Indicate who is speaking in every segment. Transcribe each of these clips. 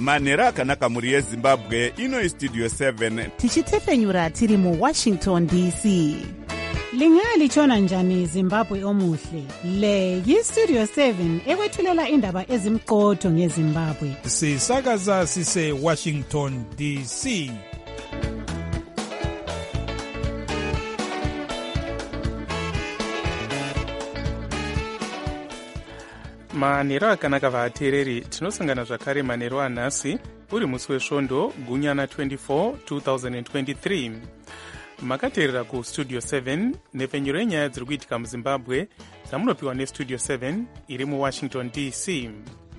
Speaker 1: manhero akanaka mhuri yezimbabwe. Ino istudio 7
Speaker 2: tichitefenyura tiri muWashington DC.
Speaker 3: Lingalitshona njani Zimbabwe omuhle? Le yiStudio 7 ekwethulela indaba ezimqotho ngeZimbabwe.
Speaker 4: Sisakaza sise Washington DC.
Speaker 5: manhero akanaka vateereri, tinosangana zvakare manhero anhasi uri musi wesvondo gunyana 24 2023. makateerera kustudio 7 nhepfenyuro yenyaya dziri kuitika muzimbabwe dzamunopiwa nestudio 7 iri muwashington DC.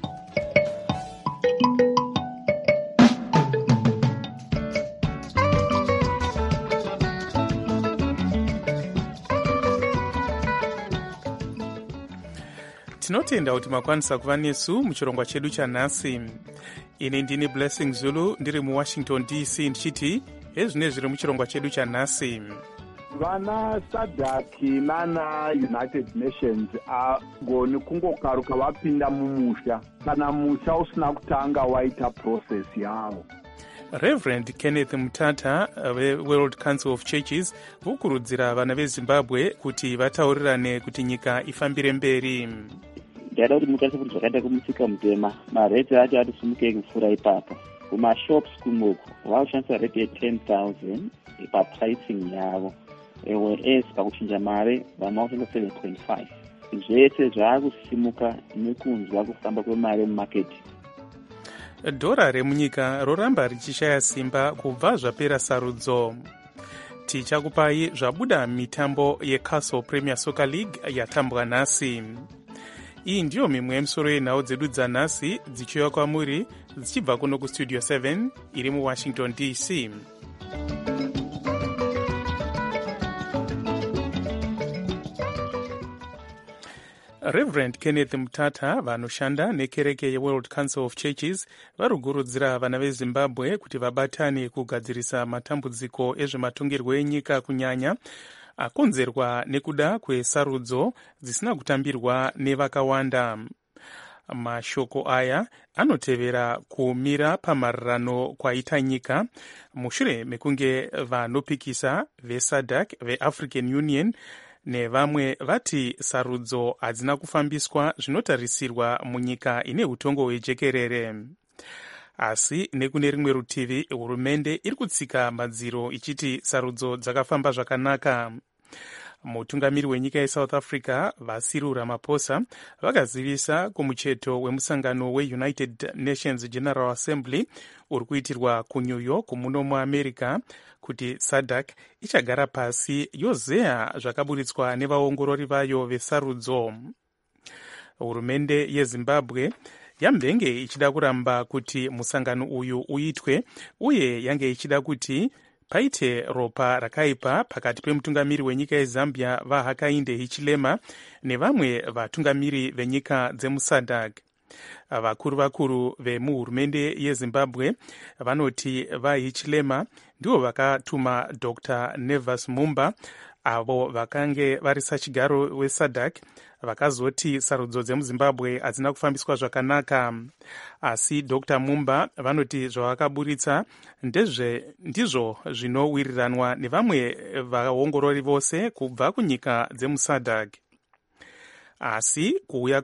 Speaker 5: tinotenda kuti makwanisa kuva nesu muchirongwa chedu chanhasi. ini ndini Blessing Zulu ndiri muwashington DC ndichiti ezvine zviri muchirongwa chedu chanhasi.
Speaker 6: vana SADC nana United Nations agoni kungokaruka vapinda mumusha kana musha usina kutanga waita process yavo.
Speaker 5: Reverend Kenneth Mutata weWorld Council of Churches vokurudzira vana vezimbabwe kuti vataurirane kuti nyika ifambire mberi.
Speaker 7: ndaida kuti mutarisa kuti zvakaita kumusika mutema mareti ati atisumukei kupfuura ipapa kumashops kumuku vakushandisa reti ye10,000 papricing yavo, whereas pakuchinja mare vamwe vakushandisa 7.5. zvese zvaakusimuka nekunzwa kufamba kwemari mumaketi.
Speaker 5: dhora remunyika roramba richishaya simba kubva zvapera sarudzo. tichakupai zvabuda mitambo yeCastle Premier Soccer League yatambwa nhasi. iyi ndiyo mimwe yemisoro yenhau dzedu dzanhasi dzichiuya kwamuri dzichibva kuno kustudio 7 iri muwashington DC. Reverend Kenneth Mutata vanoshanda nekereke yeWorld Council of Churches vari kukurudzira vana vezimbabwe kuti vabatane kugadzirisa matambudziko ezvematongerwo enyika kunyanya akonzerwa nekuda kwesarudzo dzisina kutambirwa nevakawanda. mashoko aya anotevera kumira pamarirano kwaita nyika mushure mekunge vanopikisa veSADC veAfrican Union nevamwe vati sarudzo hadzina kufambiswa zvinotarisirwa munyika ine utongo hwejekerere. asi nekune rimwe rutivi hurumende iri kutsika madziro ichiti sarudzo dzakafamba zvakanaka. mutungamiri wenyika yeSouth Africa vaCyril Ramaphosa vakazivisa kumucheto wemusangano weUnited Nations General Assembly uri kuitirwa kuNew York muno muAmerica kuti SADC ichagara pasi yozeya zvakaburitswa nevaongorori vayo vesarudzo. hurumende yeZimbabwe yambenge ichida kuramba kuti musangano uyu uitwe uye yange ichida kuti paite ropa rakaipa pakati pemutungamiri wenyika yeZambia vaHakainde Hichilema nevamwe vatungamiri venyika dzemuSADC. vakuru vemuhurumende yeZimbabwe vanoti vaHichilema ndivo vakatuma Dr. Nevas Mumba avo vakange vari sachigaro weSADC vakazoti sarudzo dzemuZimbabwe hadzina kufambiswa zvakanaka. asi Dr. Mumba vanoti zvavakaburitsa ndizvo zvinowiriranwa nevamwe vaongorori vose kubva kunyika dzemuSADC. asi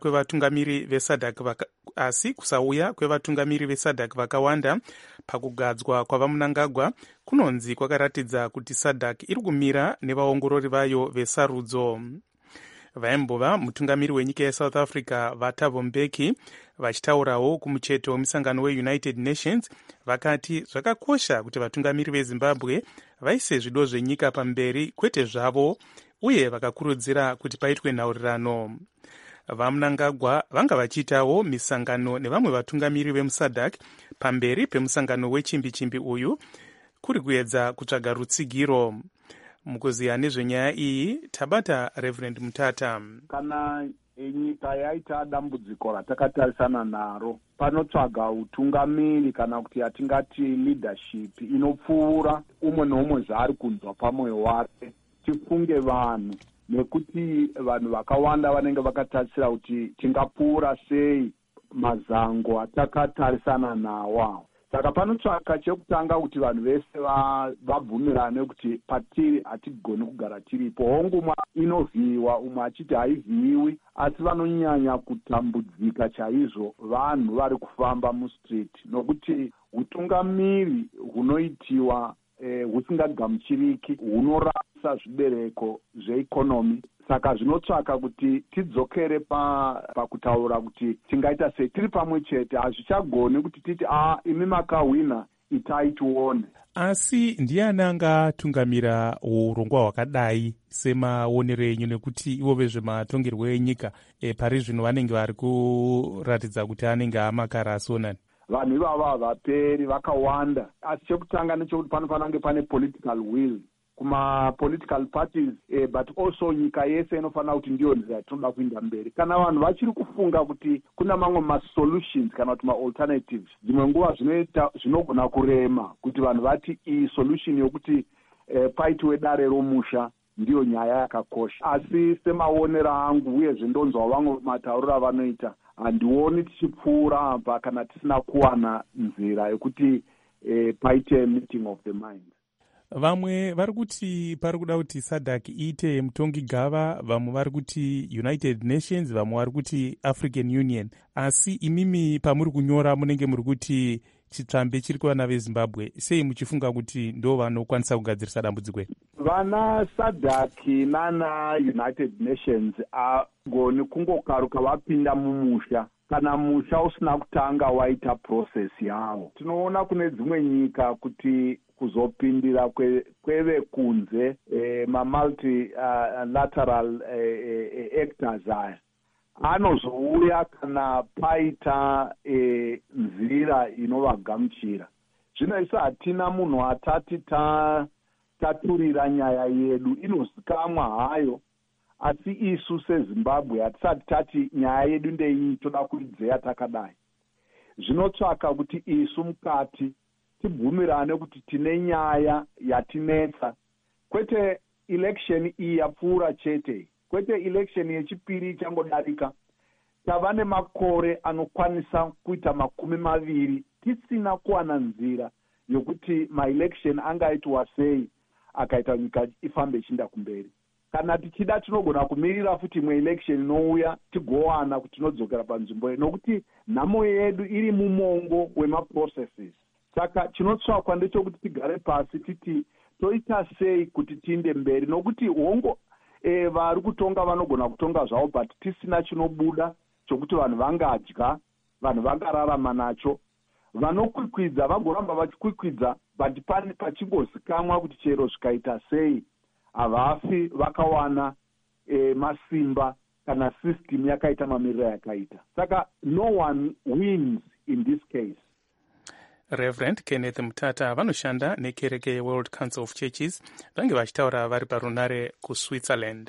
Speaker 5: kusauya kwevatungamiri veSADC vakawanda pakugadzwa kwavaMunangagwa kunonzi kwakaratidza kuti SADC iri kumira nevaongorori vayo vesarudzo. vaimbova mutungamiri wenyika yeSouth Africa vaThabo Mbeki vachitaurawo kumucheto wemusangano weUnited Nations vakati zvakakosha kuti vatungamiri veZimbabwe vaise zvido zvenyika pamberi kwete zvavo uye vakakurudzira kuti paitwe nhaurirano. vaMunangagwa vanga vachiitawo misangano nevamwe vatungamiri vemuSADC pamberi pemusangano wechimbi-chimbi uyu kuri kuedza kutsvaga rutsigiro. mukuziya nezvenyaya iyi tabata Reverend Mutata.
Speaker 6: kana nyika yaita dambudziko ratakatarisana naro panotsvaga utungamiri kana kuti yatingati leadership inopfuura umwe neumwe zvaari kunzwa pamwoyo wake. tifunge vanhu nekuti vanhu vakawanda vanenge vakatarisira kuti tingapfuura sei mazango atakatarisana nawo. Saka panotsvaka chekutanga kuti vanhu vese vabvumirane kuti patiri hatigoni kugara tiripo. Hongumwa inovhiyiwa, umwe achiti haivhiyiwi, asi vanonyanya kutambudzika chaizvo vanhu vari kufamba mustreet, nokuti utungamiri hunoitiwa husingagamuchiriki, hunorasa zvibereko zveikonomi. Saka zvinotsvaka kuti tidzokere pakutaura kuti tingaita sei tiri pamwe chete. Hazvichagoni kuti titi imi makahwina, itai tione.
Speaker 5: Asi ndiani angatungamira urongwa hwakadai semaonero enyu, nekuti ivo vezvematongerwo enyika pari zvino vanenge vari kuratidza kuti anenge amakara asonani?
Speaker 6: Vanhu ivava havaperi, vakawanda. Asi chekutanga nechekuti panofanira kunge pane political will kuma-political parties, but also nyika yese inofanira kuti ndiyo nzira tinoda kuenda mberi. Kana vanhu vachiri kufunga kuti kuna mamwe ma-solutions kana kuti ma-alternatives, dzimwe nguva zvinogona kurema kuti vanhu vati iyi solution yokuti paitiwe dare romusha ndiyo nyaya yakakosha. Asi semaonero angu uyezve ndonzwa vamwe matauriro avanoita, handioni tichipfuura apa kana tisina kuwana nzira yekuti paite meeting of the mind.
Speaker 5: Vamwe vari kuti pari kuda kuti SADC iite mutongi gava, vamwe vari kuti United Nations, vamwe vari kuti African Union. Asi imimi pamuri kunyora munenge muri kuti chitsvambe chiri kuvana veZimbabwe. Sei muchifunga kuti ndo vanokwanisa kugadzirisa dambudziko?
Speaker 6: Vana SADC nana United Nations agoni kungokaruka vapinda mumusha kana musha usina kutanga waita process yavo. Tinoona kune dzimwe nyika kuti kuzopindira kweve kunze multilateral actors aya anozouya kana paita nzira inovagamuchira. Zvino isu hatina munhu atati taturira nyaya yedu, inozikamwa hayo, asi isu seZimbabwe hatisati tati nyaya yedu ndeiyi toda kuidzeya takadai. Zvinotsvaka kuti isu mukati tibvumirane kuti tine nyaya yatinetsa, kwete election iyi yapfuura chete, kwete election yechipiri ichangodarika. Tava nemakore anokwanisa kuita 20 tisina kuwana nzira yokuti maelection angaitwa sei akaita nyika ifambe ichienda kumberi. Kana tichida tinogona kumirira futi imwe election inouya tigowana kuti tinodzokera panzvimbo yedu, nokuti nhamo yedu iri mumongo wemaprocesses. Saka chinotsvakwa ndechekuti tigare pasi titi toita sei kuti tiende mberi, nokuti hongo vari kutonga vanogona kutonga zvavo, but tisina chinobuda chokuti vanhu vangadya, vanhu vangararama nacho. Vanokwikwidza vagoramba vachikwikwidza, but pachingozikamwa kuti chero zvikaita sei havafi vakawana masimba kana system yakaita mamiriro yakaita. Saka no one wins in this case.
Speaker 5: Reverend Kenneth Mutata vanoshanda nekereke yeWorld Council of Churches, vange vachitaura vari parunare kuSwitzerland.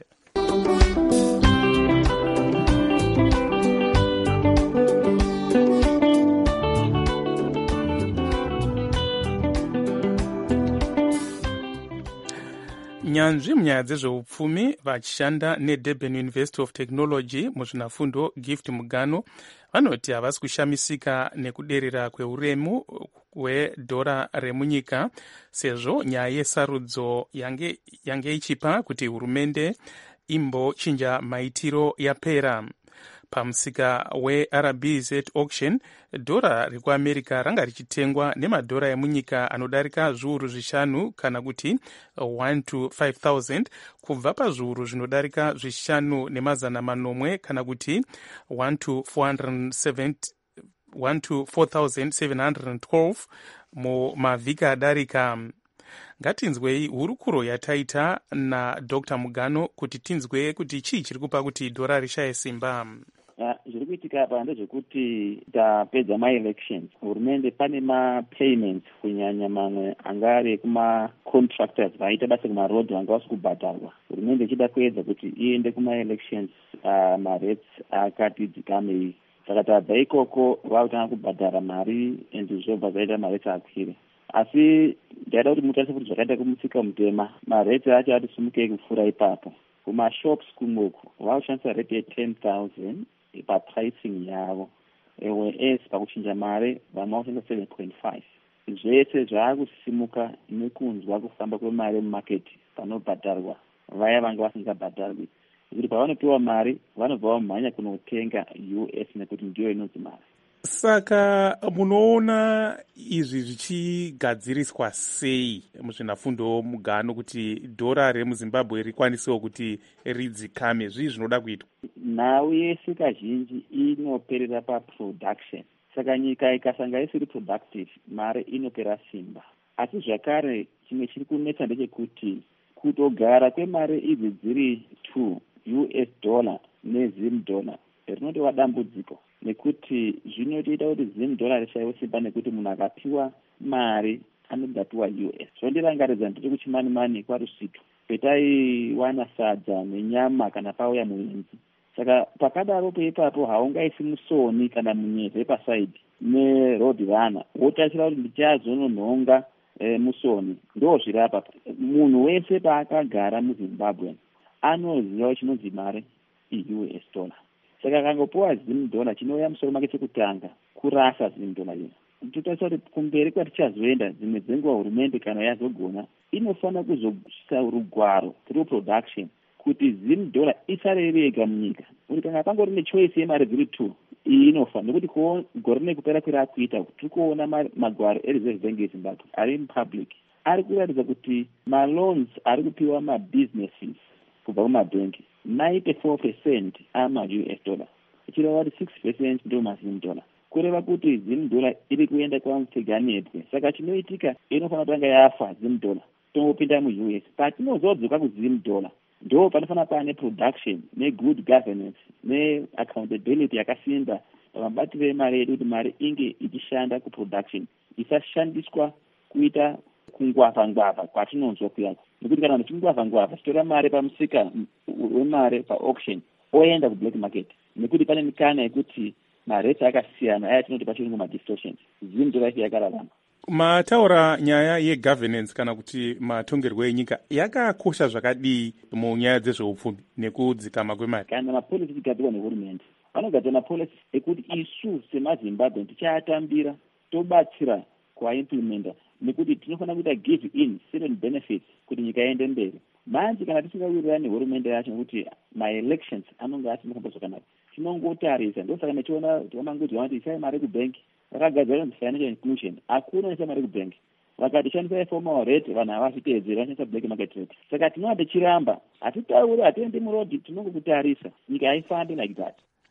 Speaker 5: Nyanzvi munyaya dzezveupfumi vachishanda neDurban University of Technology muzvinafundo Gift Mugano vanoti havasi kushamisika nekuderera kweuremu hwedhora remunyika, sezvo nyaya yesarudzo yange ichipa kuti hurumende imbochinja maitiro yapera. Pamusika weRBZ auction, dhora rekuAmerica ranga richitengwa nemadhora emunyika anodarika zviuru 5 kana kuti 1 to 5,000 kubva pazviuru zvinodarika 5,900 kana kuti 1 to 4,712 mumavhiki adarika. Ngatinzwei hurukuro yataita naDr. Mugano kuti tinzwe kuti chii chiri kupa kuti dhora rishaye simba.
Speaker 7: Zviri kuitika apa ndezvekuti tapedza ma-elections, hurumende pane ma-payments kunyanya mamwe angari kuma-contractors vaita basa kumarodhi vanga vasi kubhadharwa. Hurumende ichida kuedza kuti iende kuma-elections ma-rates akati dzikamei. Saka tabva ikoko vakutanga kubhadhara mari ende zvobva zvaita ma-rates akwire. Asi ndaida kuti mutarisa kuti zvakaita kumusika mutema, ma-rates acho atisumukei kupfuura ipapo. Kuma-shops kumoko vakushandisa rate ye 10,000 papricing yavo. as pakuchinja mare vamwe vakushandisa 7.5. Zvese zvaakusimuka nekunzwa kufamba kwemari mumaketi panobhadharwa vaya vanga vasingabhadharwi, nekuti pavanopiwa mari vanobva vamhanya kunotenga US nekuti ndiyo inonzi mari.
Speaker 5: Saka munoona izvi zvichigadziriswa sei muzvinafundo mugano kuti dhora remuzimbabwe rikwanisewo kuti ridzikame? Zvii zvinoda kuitwa?
Speaker 7: Nhau yese kazhinji inoperera paproduction. Saka nyika ikasanga isiri productive, mari inopera simba. Asi zvakare chimwe chiri kunetsa ndechekuti kutogara kwemari idzi dziri 2 US dollar nezim dollar rinotova dambudziko, nekuti zvinotoita kuti zim dollar rishayiwe simba, nekuti munhu akapiwa mari anodapiwa US. Zvondirangaridza ndiri kuchimani-mani kwaRusito petaiwana sadza nenyama kana pauya muenzi. Saka pakadaropo ipapo haungaisi musoni kana munyeze pasaidi neroad runner wotachira kuti ndichazononhonga musoni. Ndo zvirapa munhu wese paakagara muZimbabwe anoziva chinonzi mari US dollar. Saka kangopiwa zim dollar chinouya musoro make chekutanga kurasa zim dollar ino. Totarisira kuti kumberi kwatichazoenda dzimwe dzenguva hurumende kana yazogona inofanira kuzoisa rugwaro through production kuti zim dollar isare irega munyika. Kuti kana pangori nechoice yemari dziri 2 iyi inofa, nekuti gore nekupera kwerakuita tiri kuona magwaro ereserve bank yeZimbabwe ari mupublic ari kuratidza kuti maloans ari kupiwa mabusinesses kubva kumabhengi 94% ama-US dollar, ichireva kuti 6% ndo mazim dollar, kureva kuti zim dollar iri kuenda kwamupfiganebwe. Saka chinoitika inofanira kutanga yafa zim dollar tongopinda mu-US. Patinozodzoka kuzim dollar ndo panofanira pane production negood governance neaccountability yakasimba pamabatiro emari yedu, kuti mari inge ichishanda kuproduction, isashandiswa kuita kungwavha-ngwavha kwatinonzwa kuyako. Nekuti kana muchingwavha-ngwavha chitora mari pamusika wemari paauction oenda kublack market, nekuti pane mikana yekuti mareti akasiyana aya tinoti pachirungu madistortions. Zim dollar yakararama.
Speaker 5: Mataura nyaya yegovernance kana kuti matongerwo enyika yakakosha zvakadii munyaya dzezveupfumi nekudzikama kwemari?
Speaker 7: Kana mapolisi tigadzirwa nehurumende vanogadzira mapolisi ekuti isu semaZimbabwe tichaatambira tobatsira kuaimplementa, nekuti tinofanira kuita give in certain benefits kuti nyika iende mberi. Manje kana tisingawirirani nehurumende yacho nekuti maelections anonge asingafamba zvakanaka, tinongotarisa. Ndosaka nechiona tivamangudzwa kuti isai mari kubhengi, vakagadzira financial inclusion, hakuna isa mari kubhengi. Vakati shandisa formal rate, vanhu havazviteedzeri, vanoshandisa black market rate. Saka tinova tichiramba, hatitauri, hatiendi murodhi, tinongokutarisa. Nyika haifambi like that.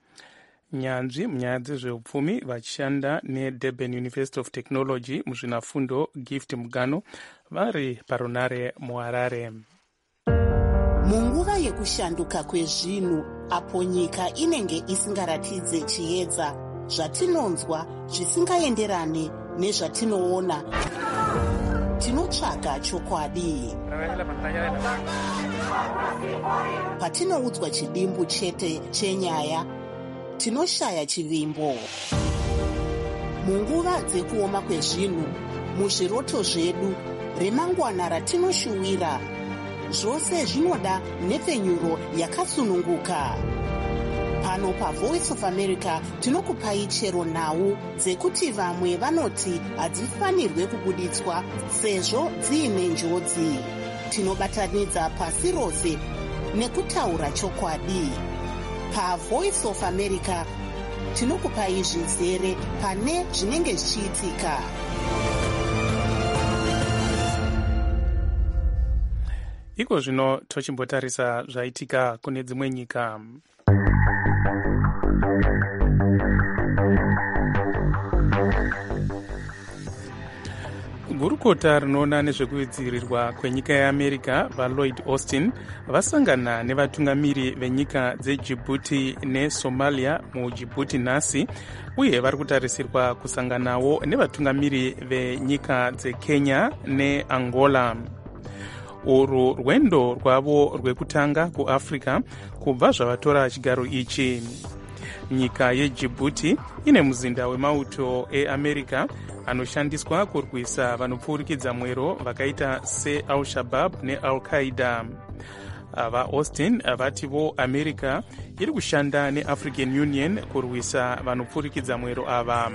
Speaker 5: Nyanzvi munyaya dzezveupfumi vachishanda neDurban University of Technology muzvinafundo Gift Mugano vari paRunare muHarare.
Speaker 2: Munguva yekushanduka kwezvinhu, apo nyika inenge isingaratidze chiedza, zvatinonzwa zvisingaenderane nezvatinoona, tinotsvaga chokwadi. Patinoudzwa chidimbu chete chenyaya, tinoshaya chivimbo. Munguva dzekuoma kwezvinhu, muzviroto zvedu, remangwana ratinoshuwira, zvose zvinoda nepfenyuro yakasununguka. Pano paVoice of America tinokupai chero nhau dzekuti vamwe vanoti hadzifanirwe kubuditswa sezvo dziine njodzi. Tinobatanidza pasi rose nekutaura chokwadi. PaVoice of America tinokupai zvizere pane zvinenge zvichiitika.
Speaker 5: Iko zvino tochimbotarisa zvaitika kune dzimwe nyika. Gurukota rinoona nezvekudzivirirwa kwenyika yeAmerica vaLloyd Austin vasangana nevatungamiri venyika dzeDjibouti neSomalia muDjibouti nhasi, uye vari kutarisirwa kusanganawo nevatungamiri venyika dzeKenya neAngola. Urwu rwendo rwavo rwekutanga kuAfrica kubva zvavatora chigaro ichi. Nyika yeDjibouti ine muzinda wemauto eAmerica anoshandiswa kurwisa vanopfurikidza mwero vakaita seAl-Shabaab neAl-Qaeda. VaAustin vati vo America iri kushanda neAfrican Union kurwisa vanopfurikidza mwero ava.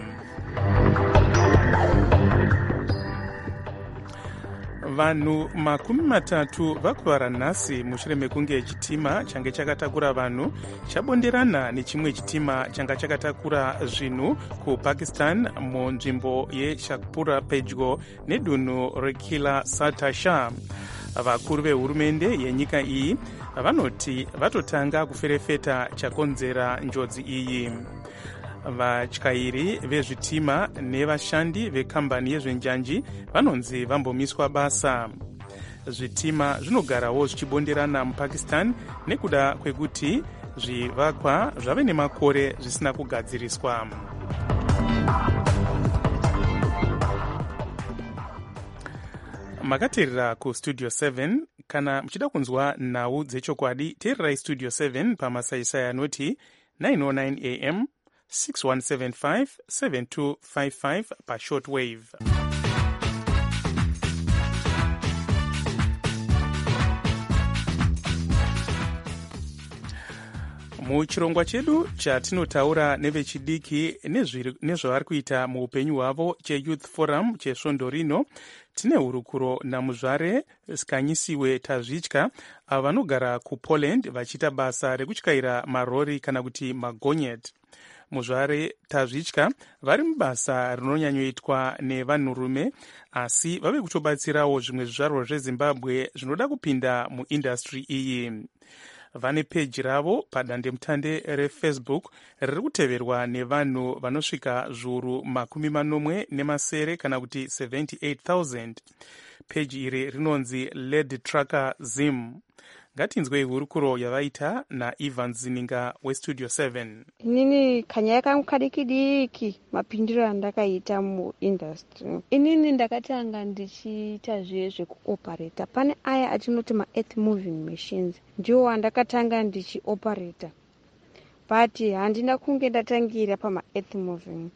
Speaker 5: Vanhu 30 vakuvara nhasi mushure mekunge chitima change chakatakura vanhu chabonderana nechimwe chitima changa chakatakura zvinhu kuPakistan munzvimbo yeShakpura pedyo nedunhu reKila Satasha. Vakuru vehurumende yenyika iyi vanoti vatotanga kuferefeta chakonzera njodzi iyi. Vatyairi vezvitima nevashandi vekambani yezvenjanji vanonzi vambomiswa basa. Zvitima zvinogarawo zvichibonderana muPakistan nekuda kwekuti zvivakwa zvave nemakore zvisina kugadziriswa. Makateerera kustudio 7. Kana muchida kunzwa nhau dzechokwadi, teererai studio 7 pamasaisai anoti 909 am 6175 7255 pashortwave. Muchirongwa chedu chatinotaura nevechidiki nezvavari kuita muupenyu hwavo cheYouth Forum chesvondo rino, tine hurukuro namuzvare Skanyisiwe Tazvitya avo vanogara kuPoland vachiita basa rekutyaira marori kana kuti magonyeti. Muzvare Tazvitya vari mubasa rinonyanyoitwa nevanhurume, asi vave kutobatsirawo zvimwe zvizvarwa zveZimbabwe zvinoda kupinda muindastry iyi. Vane peji ravo padandemutande reFacebook riri kuteverwa nevanhu vanosvika zviuru 40 kana kuti 78,000. Peji iri rinonzi Led Tracker Zim. Ngatinzwei hurukuro yavaita naIvan Zininga westudio 7.
Speaker 8: Inini kanyaya kangu kadiki mapindiro andakaita muindustry. Inini ndakatanga ndichiita zvekuoperata. Pane aya atinoti ma-earth moving machines. Ndiwo andakatanga ndichioperata. But handina kunge ndatangira pama-earth moving.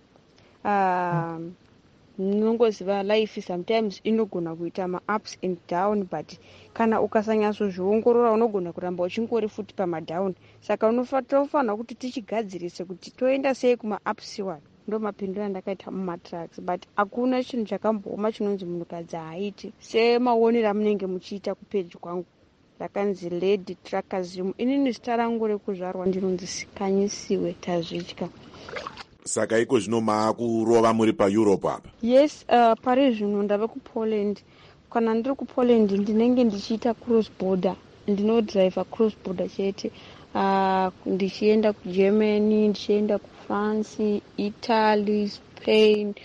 Speaker 8: Nongoziva life sometimes inogona kuita ma-ups and down, but kana ukasanyazozviongorora unogona kuramba uchingori futi pama-down. Saka unofanira kuti tichigadzirise kuti toenda sei kuma-ups iwayo. Ndo mapindiro andakaita mumatracks, but hakuna chinhu chakambooma chinonzi munhukadzi haiti. Semaonero amunenge muchiita kupeji kwangu rakanzi Led Tracker Zim. Inini zita rangu rekuzvarwa ndinonzi Skanyisiwe Tazvitya.
Speaker 9: Saka iko zvino maakurova muri paEurope apa?
Speaker 8: Yes, pari zvino ndave kuPoland. Kana ndiri kuPoland ndinenge ndichiita cross border. Ndinodriver cross border chete. Ndichienda kuGermany, ndichienda kuFrance, Italy, Spain,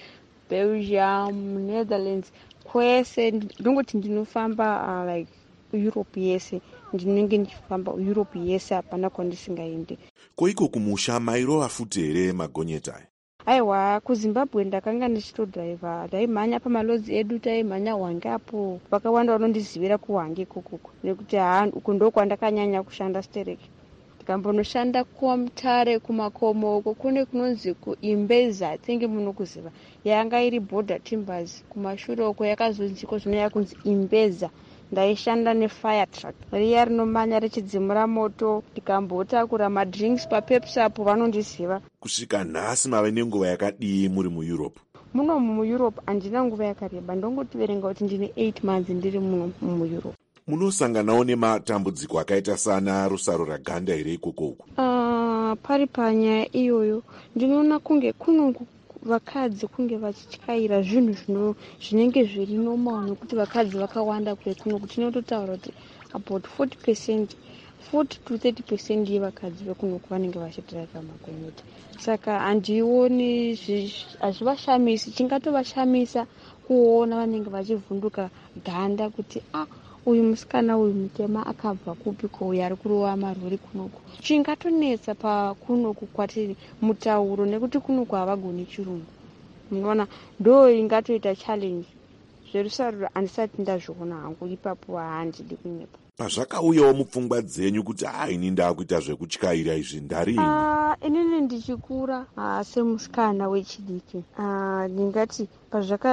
Speaker 8: Belgium, Netherlands. Kwese ndingoti ndinofamba like Europe yese. Ndinenge ndichifamba Europe yese hapana kwandisingaendi.
Speaker 9: Koiko kumusha mairova futi here magonyeti aya?
Speaker 8: Aiwa, kuZimbabwe ndakanga ndichitodriver. Ndaimhanya pamalodzi edu, taimhanya Hwange apo. Vakawanda vanondizivira kuHwange ikoko. Nekuti uko ndokwandakanyanya kushanda stereki. Ndikambonoshanda kuMutare, kumakomo uko kune kunonzi kuImbeza, tenge munokuziva. Yanga iri border timbers. Kumashure uko yakazonziko zvino yakunzi Imbeza. Ndaishanda nefire truck riya rinomanya richidzimura moto. Ndikambotakura madrinks paPepsi apo vanondiziva.
Speaker 9: Kusvika nhasi mave nenguva yakadii muri muEurope?
Speaker 8: Muno muEurope handina nguva yakareba, ndongotiverenga kuti ndine 8 months ndiri muno muEurope.
Speaker 9: Munosanganawo nematambudziko akaita sana rusaro raganda here ikoko uko?
Speaker 8: Pari panyaya iyoyo ndinoona kunge kuno vakadzi kunge vachityaira zvinhu zvinenge zviri normal, nekuti vakadzi vakawanda kwekuno kuti tinototaura kuti about 40% 40 to 30% yevakadzi vekuno vanenge vachidriva magonyeti. Saka handioni hazvivashamisi. Chingatovashamisa kuona vanenge vachivhunduka ganda kuti uyu musikana uyu mutema akabva kupiko uyu ari kurova marori kunoku. Chingatonetsa pakunoku kwatiri mutauro, nekuti kunoku havagoni chirungu. Munoona ndo ingatoita challenge. Zverusaruro handisati ndazviona hangu, ipapo handidi kunyepa.
Speaker 9: Pazvakauyawo mupfungwa dzenyu kuti ini ndaakuita zvekutyaira izvi ndarini?
Speaker 8: Inini ndichikura semusikana wechidiki, ndingati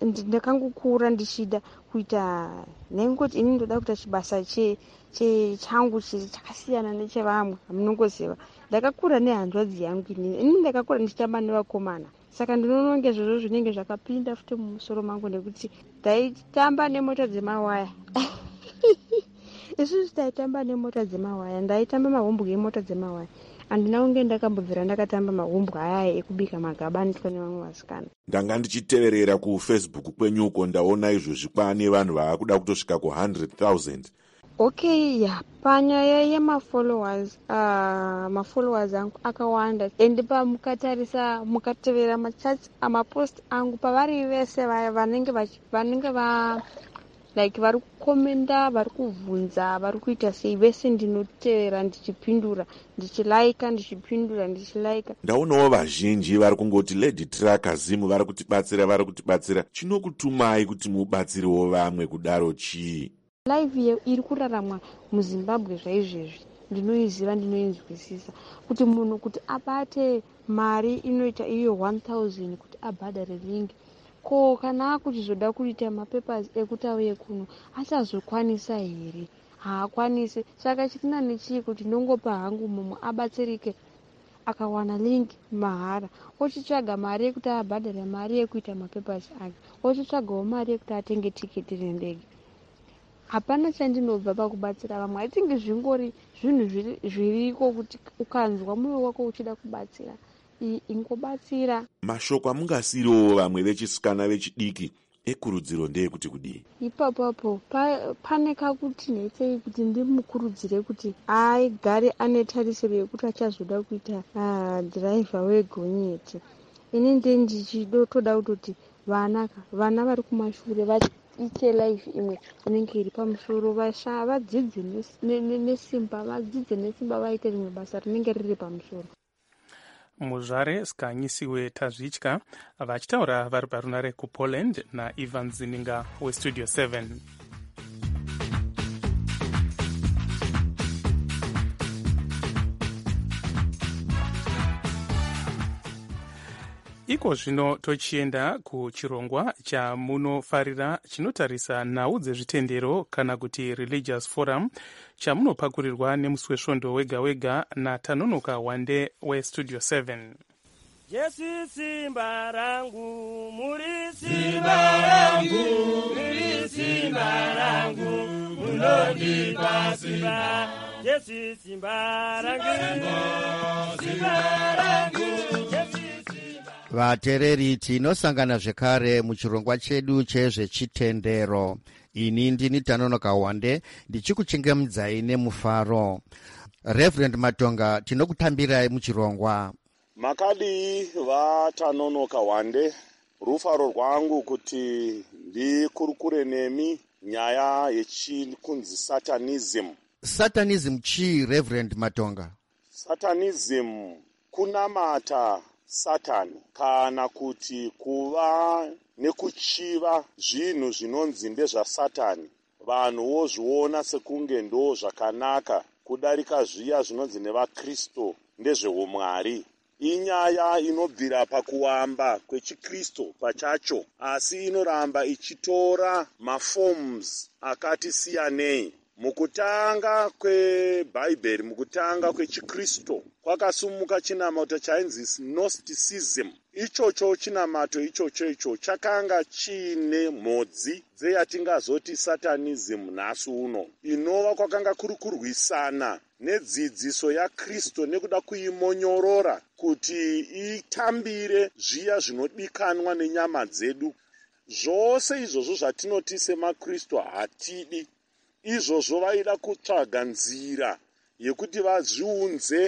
Speaker 8: ndakangokura ndichida kuita nengoti ini ndoda kuita chibasa changu chakasiyana nechevamwe hamunongoziva. Ndakakura nehanzvadzi yangu ini ndakakura ndichitamba nevakomana, saka ndinoona ngezvozvo zvinenge zvakapinda futi mumusoro mangu nekuti ndaitamba nemota dzemawaya isusu taitamba nemota dzemawaya, ndaitamba mahombwe emota dzemawaya. Handina kunge ndakambobvira ndakatamba mahombwe aya ekubika magaba nditwa nevamwe vasikana.
Speaker 9: Ndanga ndichiteverera kufacebook kwenyuko ndaona izvozvi kwane vanhu vaakuda kutosvika ku100,000.
Speaker 8: Okay, ya panyaya yemafollowers mafollowers angu akawanda, ende pamukatarisa mukatevera machats amapost angu pavari vese vaya vanenge like vari kukomenda, vari kuvhunza, vari kuita sei, vese ndinotevera ndichipindura, ndichilaika, ndichipindura, ndichilaika.
Speaker 9: Ndaunawo vazhinji vari kungoti Lady Trakazimu vari kutibatsira. Chinokutumai kuti mubatsirewo vamwe kudaro chii?
Speaker 8: Live iri kuraramwa muZimbabwe zvaizvezvi ndinoiziva, ndinoinzwisisa kuti munhu kuti abate mari inoita iyo 1,000 kuti abhadhare lingi, ko kana akuchizoda kuita mapepers ekuti auye kuno achazokwanisa here? Haakwanisi. Saka chitina nechii kuti ndongopa hangu mumwe abatsirike akawana lingi mahara, ochitsvaga mari yekuti abhadhare mari yekuita mapepers ake, ochitsvagawo mari yekuti atenge tiketi rendege. Hapana chandinobva pakubatsira vamwe. I think zvingori zvinhu zviriko kuti ukanzwa mwoyo wako uchida kubatsira, ingobatsira.
Speaker 9: Mashoko amungasiriwo vamwe vechisikana vechidiki ekurudziro ndeyekuti kudii?
Speaker 8: Ipapapo pane kakuti nhetsei kuti ndimukurudzire kuti agare ane tarisiro yekuti achazoda kuita dhiraivha wegonyeti. Ini ndichidotoda kutoti vana vari kumashure vaite life imwe inenge iri pamusoro, vadzidze nesimba, vaite rimwe basa rinenge riri pamusoro.
Speaker 5: Muzvare Skanyisiwe Tazvitya vachitaura vari parunare kuPoland naIvan Zininga weStudio 7. Iko zvino tochienda kuchirongwa chamunofarira chinotarisa nhau dzezvitendero kana kuti religious forum chamunopakurirwa nemusi wesvondo wega wega naTanonoka Wande weStudio 7.
Speaker 10: Jesu simba rangu, muri simba rangu, muri simba rangu, munondipa simba. Jesu simba rangu, simba rangu,
Speaker 11: vateereri, tinosangana zvekare muchirongwa chedu chezvechitendero. Ini ndini Tanonoka Wande ndichikuchingamudzai nemufaro. Reverend Matonga, tinokutambirai muchirongwa.
Speaker 12: Makadii vaTanonoka Wande, rufaro rwangu kuti ndikurukure nemi nyaya yechikunzi satanism.
Speaker 11: Satanism chii, Reverend Matonga?
Speaker 12: Satanism kunamata Satani kana kuti kuva nekuchiva zvinhu zvinonzi ndezvaSatani, vanhu vozviona sekunge ndo zvakanaka kudarika zviya zvinonzi nevaKristu ndezveumwari. Inyaya inobvira pakuwamba kwechiKristu pachacho, asi inoramba ichitora maforms akati siyanei. Mukutanga kwebhaibheri, mukutanga kwechiKristu, kwakasumuka chinamato chainzi Gnosticism. Ichocho chinamato ichocho chakanga chiine mhodzi dzeyatingazoti Satanism nhasi uno, inova kwakanga kuri kurwisana nedzidziso yaKristu nekuda kuimonyorora kuti itambire zviya zvinodikanwa nenyama dzedu. Zvose izvozvo zvatinoti semaKristu hatidi. Izvozvo vaida kutsvaga nzira yekuti vazviunze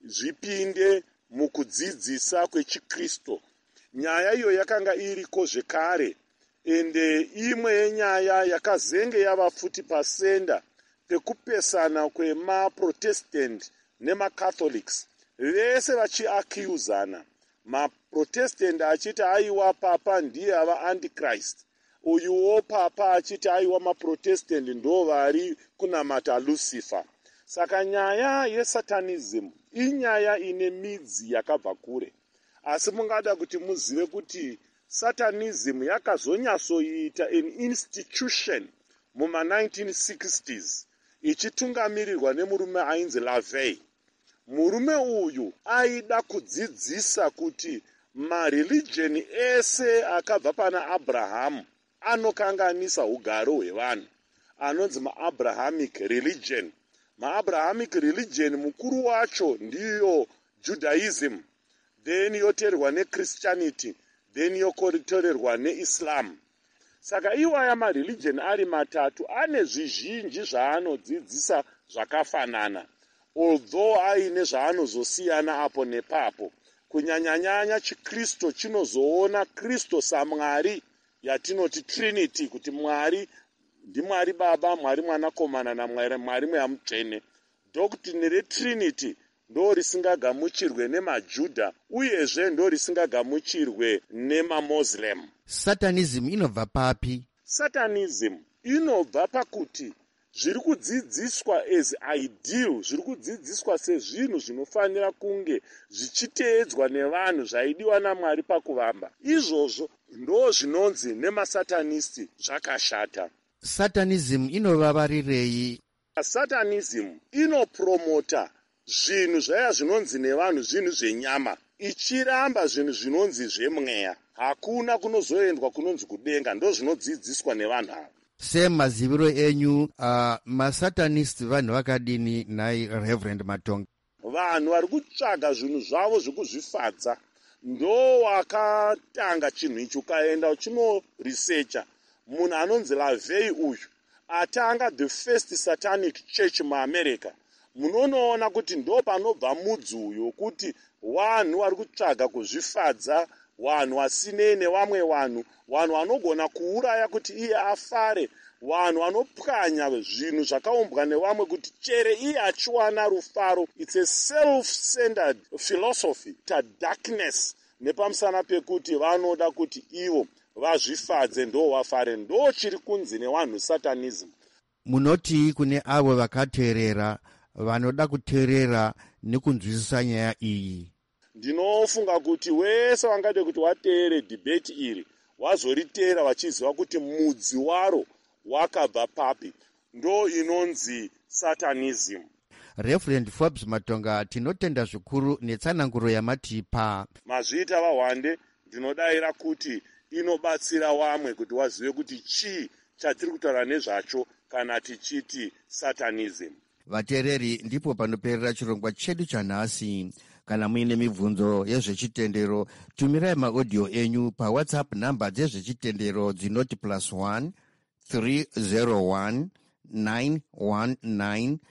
Speaker 12: zvipinde mukudzidzisa kwechiKristu. Nyaya iyo yakanga iriko zvekare, ende imwe yenyaya yakazenge yava futi pasenda pekupesana kwemaProtestant nemaCatholics, vese vachiakiuzana. MaProtestant achiti aiwa papa ndiye ava Antichrist, uyuwo papa achiti aiwa maProtestant ndo vari kunamata Lucifer. Saka nyaya yesatanism inyaya ine midzi yakabva kure, asi mungada kuti muzive kuti satanism yakazonyatsoita an institution muma-1960s ichitungamirirwa nemurume ainzi LaVey. Murume uyu aida kudzidzisa kuti mareligion ese akabva pana Abrahamu anokanganisa ugaro hwevanhu, anonzi ma-Abrahamic religion. Ma-Abrahamic religion mukuru wacho ndiyo Judaism, then yoteerwa neChristianity, then yotorerwa neIslam. Saka iwaya mareligion ari matatu ane zvizhinji zvaanodzidzisa zvakafanana, although aine zvaanozosiyana apo nepapo. Kunyanyanyanya chiKristu chinozoona Kristu saMwari, yatinoti Trinity, kuti Mwari ndiMwari Baba, Mwari Mwanakomana naMwari Mweya Mutsvene. Doctrine reTrinity ndo risingagamuchirwe nemaJudha uyezve ndo risingagamuchirwe nemaMuslim.
Speaker 11: Satanism inobva papi?
Speaker 12: Satanism inobva pakuti zviri kudzidziswa as ideal, zviri kudzidziswa sezvinhu zvinofanira kunge zvichiteedzwa nevanhu zvaidiwa naMwari pakuvamba. Izvozvo ndo zvinonzi nemasatanisti zvakashata.
Speaker 11: Satanism inovavarei?
Speaker 12: Satanism inopromota zvinhu zvaya zvinonzi nevanhu zvinhu zvenyama, ichiramba zvinhu zvinonzi zvemweya. Hakuna kunozoendwa kunonzi kudenga, ndo zvinodzidziswa nevanhu ava.
Speaker 11: Semaziviro enyu, masatanist vanhu vakadini nai Reverend Matonga?
Speaker 12: Vanhu vari kutsvaga zvinhu zvavo zvekuzvifadza ndo wakatanga chinhu ichi. Ukaenda uchinoresearcha, munhu anonzi LaVey uyu atanga the first satanic church muAmerica. Munoona kuti ndo panobva mudzi uyo, kuti vanhu vari kutsvaga kuzvifadza, vanhu vasinei nevamwe vanhu, vanhu vanogona kuuraya kuti iye afare, vanhu vanopwanya zvinhu zvakaumbwa nevamwe kuti chere iye achiwana rufaro. It's a self-centered philosophy, ta darkness, nepamusana pekuti vanoda kuti ivo vazvifadze ndo vafare. Ndo chiri kunzi nevanhu satanism.
Speaker 11: Munoti kune avo vakateerera vanoda kuteerera nekunzwisisa nyaya iyi?
Speaker 12: Ndinofunga kuti wese wangade kuti wateere debate iri wazoriteera vachiziva kuti mudzi waro wakabva papi, ndo inonzi satanism.
Speaker 11: Reverend Forbes Matonga, tinotenda zvikuru netsananguro yamatipa.
Speaker 12: Mazviita vahwande, ndinodayira kuti inobatsira vamwe kuti wazive kuti chii chatiri kutaura nezvacho kana tichiti satanism.
Speaker 11: Vateereri, ndipo panoperera chirongwa chedu chanhasi. Kana muine mibvunzo yezvechitendero, tumirai maaudio enyu paWhatsApp namba dzezvechitendero dzinoti +1 301 919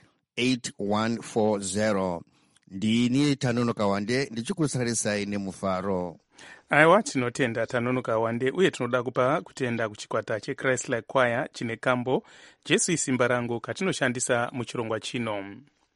Speaker 11: 8140. Ndini Tanonoka Wande ndichikusarisai nemufaro.
Speaker 5: Aiwa, tinotenda Tanonoka Wande, uye tinoda kupa kutenda kuchikwata cheChrist Like Choir chine kambo Jesu isimba rangu katinoshandisa muchirongwa chino.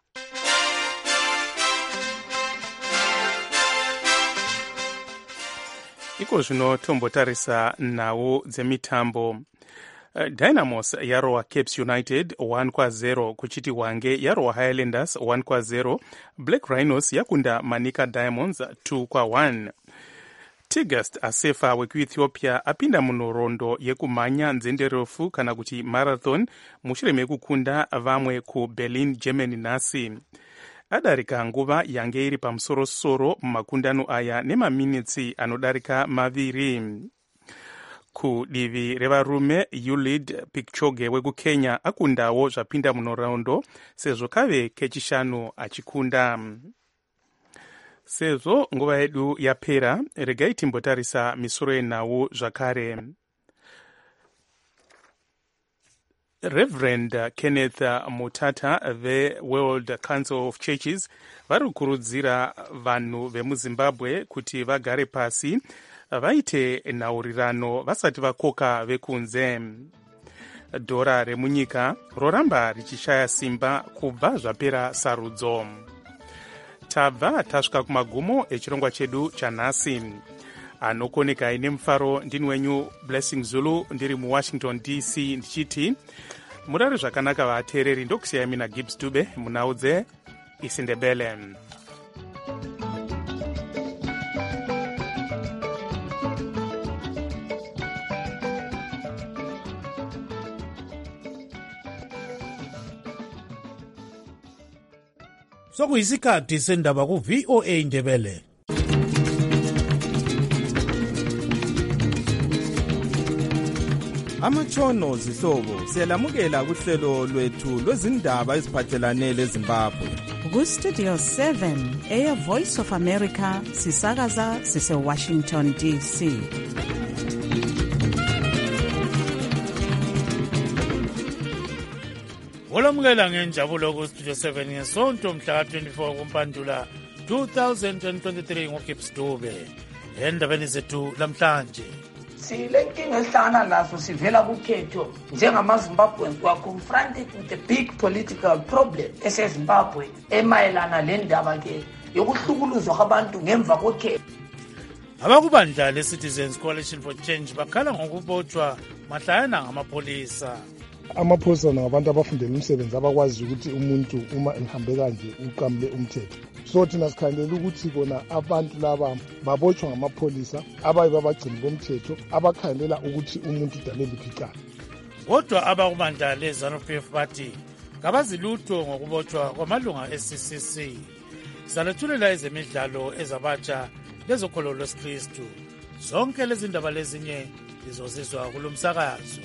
Speaker 5: Iko zvino tombotarisa nhau dzemitambo. Dynamos yarowa Capes United 1-0 kuchiti Hwange yarowa Highlanders 1-0. Black Rhinos yakunda Manica Diamonds 2-1. Tigast asefa wekuEthiopia apinda munhoroondo yekumhanya nzenderefu kana kuti marathon mushure mekukunda vamwe kuBerlin, Germany nhasi. Adarika nguva yange iri pamusoro-soro mumakundano aya nemaminitsi anodarika maviri. Kudivi revarume, Ulid Kipchoge wekukenya akundawo zvapinda munhoroondo sezvo kave kechishanu achikunda. Sezvo nguva yedu yapera, regai timbotarisa misoro yenhau zvakare. Reverend Kenneth Mutata veWorld Council of Churches vari kukurudzira vanhu vemuZimbabwe kuti vagare pasi vaite nhaurirano vasati vakoka vekunze. Dhora remunyika roramba richishaya simba kubva zvapera sarudzo. Tabva tasvika kumagumo echirongwa chedu chanhasi. Anokoneka ine mufaro ndini wenyu Blessing Zulu, ndiri muWashington DC ndichiti murare zvakanaka vateereri. Ndokusiyai mina Gibbs Dube munhau dzeIsindebele.
Speaker 4: sokuyisikhathi sendaba ku-VOA Indebele.
Speaker 13: Amatshono zihlobo siyalamukela kuhlelo lwethu lwezindaba eziphathelane leZimbabwe.
Speaker 14: Ku-Studio 7 Air Voice of America sisakaza sise-Washington DC.
Speaker 15: Olamukela ngenjabulo ku-Studio 7 ngesonto mhla ka-24 kuMpandula 2023 ngoGibbs Dube. Endabeni zethu lamhlanje
Speaker 16: sile nkinga esihlangana naso sivela kukhetho njengamaZimbabweans we are confronted with a big political problem eseZimbabwe emayelana lendaba ke yokuhlukuluzwa kwabantu ngemva kokhetho.
Speaker 15: Abakubandla le-Citizens Coalition for Change bakhala ngokubotshwa mahlayana ngamapolisa.
Speaker 17: Amaphoyisa ngabantu abafundela umsebenzi abakwazi ukuthi umuntu uma ehambe kanje uqamule umthetho. So thina sikhandela ukuthi kona abantu laba babotshwa ngamapholisa abayibo abagcini bomthetho abakhandela ukuthi umuntu udalele icala.
Speaker 15: Kodwa abakubandla le-ZANU-PF bathi kabazilutho ngokubotshwa kwamalunga e-CCC. Sizalethulela ezemidlalo ezabatsha lezokholo lwesikristu. Zonke lezi ndaba lezinye lizozizwa kulo msakazo.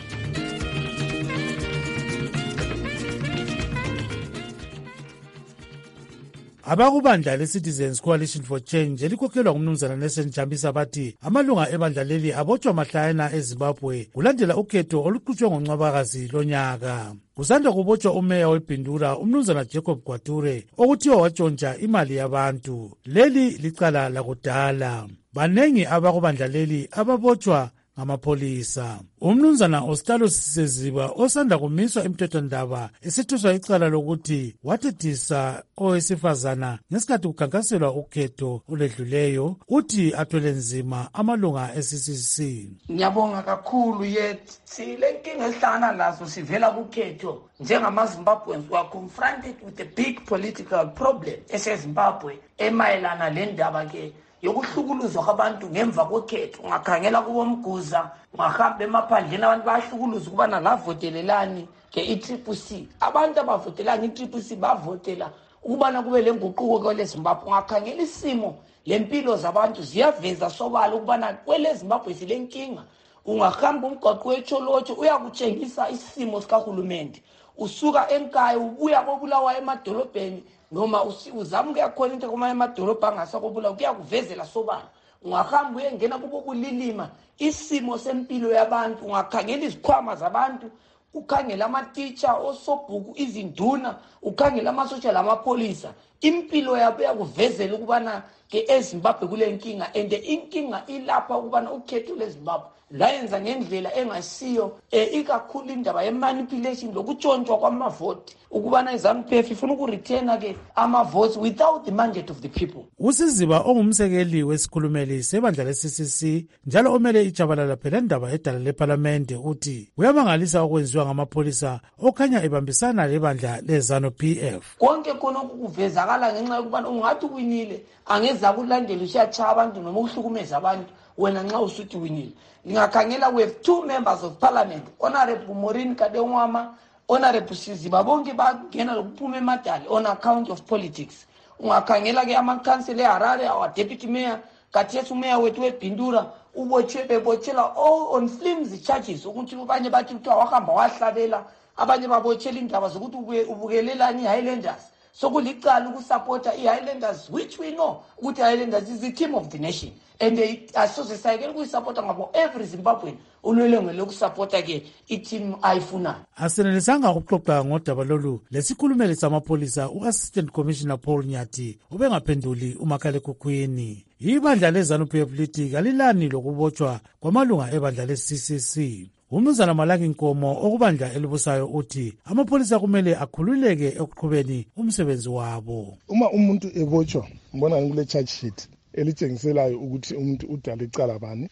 Speaker 15: Abakubandla le-Citizens Coalition for Change elikhokhelwa ngumnumzana Nelson Chamisa bathi amalunga ebandla leli abotshwa mahlayana eZimbabwe kulandela ukhetho oluqhutshwe ngoNcwabakazi lonyaka. Kusanda kubotshwa umeya weBhindura umnumzana Jacob Gwature okuthiwa watshontsha imali yabantu. Leli licala lakudala. Banengi abakubandla leli ababotshwa ngamapolisa. Umnumzana Ostalo Siseziba osanda kumiswa emthethwandaba esithuswa icala lokuthi wathethisa owesifazana ngesikhathi kukhankaselwa ukhetho oledluleyo uthi athwele nzima amalunga e-CCC.
Speaker 16: Ngiyabonga kakhulu yet sile nkinga esihlangana naso sivela kukhetho njengamaZimbabweans we are confronted with a big political problem eseZimbabwe emayelana lendaba ke yokuhlukuluzwa kwabantu ngemva kokhetho. Ungakhangela kubomguza ungahamba emaphandleni abantu bayahlukuluzwa ukuba nalavotelelani ke i-CCC. Abantu abavotelanga i-CCC bavotela ukubana kube lenguquko kwele Zimbabwe. Ungakhangela isimo lempilo zabantu ziyaveza sobala ukubana kwele Zimbabwe silenkinga. Ungahamba umgwaqo wetsholotsho uyakutshengisa isimo sikahulumende. Usuka enkaya ubuya kobulawa emadolobheni noma uzama ukuyakhona into kuma emadolobha angasakobula kuyakuvezela sobala. Ungahamba uyengena kubo kulilima isimo sempilo yabantu. Ungakhangela izikhwama zabantu, ukhangela ama-teacher, osobhuku, izinduna, ukhangela amasotsha lamapolisa. Impilo yabo yakuvezela ukubana ke eZimbabwe kule nkinga and inkinga ilapha ukubana ukhetho leZimbabwe layenza ngendlela engasiyo ikakhulu indaba ye-manipulation lokutshontshwa kwamavoti ukubana iZANU-PF ifuna ukurithena ke ama-votes without the mandate of the people.
Speaker 15: Usiziba ongumsekeli wesikhulumeli sebandla le-CCC njalo omele ijabalala phela indaba edala lephalamende uthi uyamangalisa okwenziwa ngamapholisa okhanya ebambisana lebandla le-ZANU-PF.
Speaker 16: Konke khona okuvezakala ngenxa yokubana ungathi uwinile angeza kulandela usiyatshaya abantu noma ukuhlukumeza abantu wena nxa usuthi winile. Lingakhangela we have two members of parliament, Honorable Maureen Kadengwama, Honorable Siziba, bonke bangena lokuphuma emadali on account of politics. Ungakhangela ke amakhansela eHarare, our deputy mayor, kathesu mayor wethu weBhindura, bebotshela all on flimsy charges ukuthi abanye bathi kuthiwa wahamba wahlabela, abanye babotshela indaba zokuthi ubukelelani iHighlanders. So kulicala ukusupporta iHighlanders, which we know ukuthi iHighlanders is the team of the nation. And they associate ukuyisupporta ngabo every Zimbabwean unelungelo lokusupporta ke i-team ayifuna.
Speaker 15: Asenelisanga ukuxoxa ngodaba lolu lesikhulumeli samapholisa u-Assistant Commissioner Paul Nyati ubengaphenduli umakhalekhukhwini. Ibandla le-ZANU-PF lithi kalilani lokubotshwa kwamalunga ebandla le-CCC. Umnumzana Malangi Nkomo okubandla elibusayo uthi amapholisa kumele akhululeke ekuqhubeni umsebenzi wabo.
Speaker 17: Uma umuntu ebotshwa mbona ngule charge sheet elitshengiselayo ukuthi umuntu udala icala bani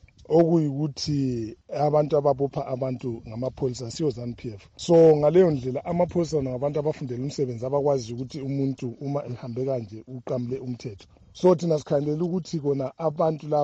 Speaker 17: okuyikuthi abantu ababopha abantu ngamapholisa siyo ZANU-PF. So ngaleyo ndlela amapholisa ngabantu abafundela umsebenzi abakwazi ukuthi umuntu uma ehambe kanje uqamule umthetho. So thina sikhandela ukuthi kona abantu laba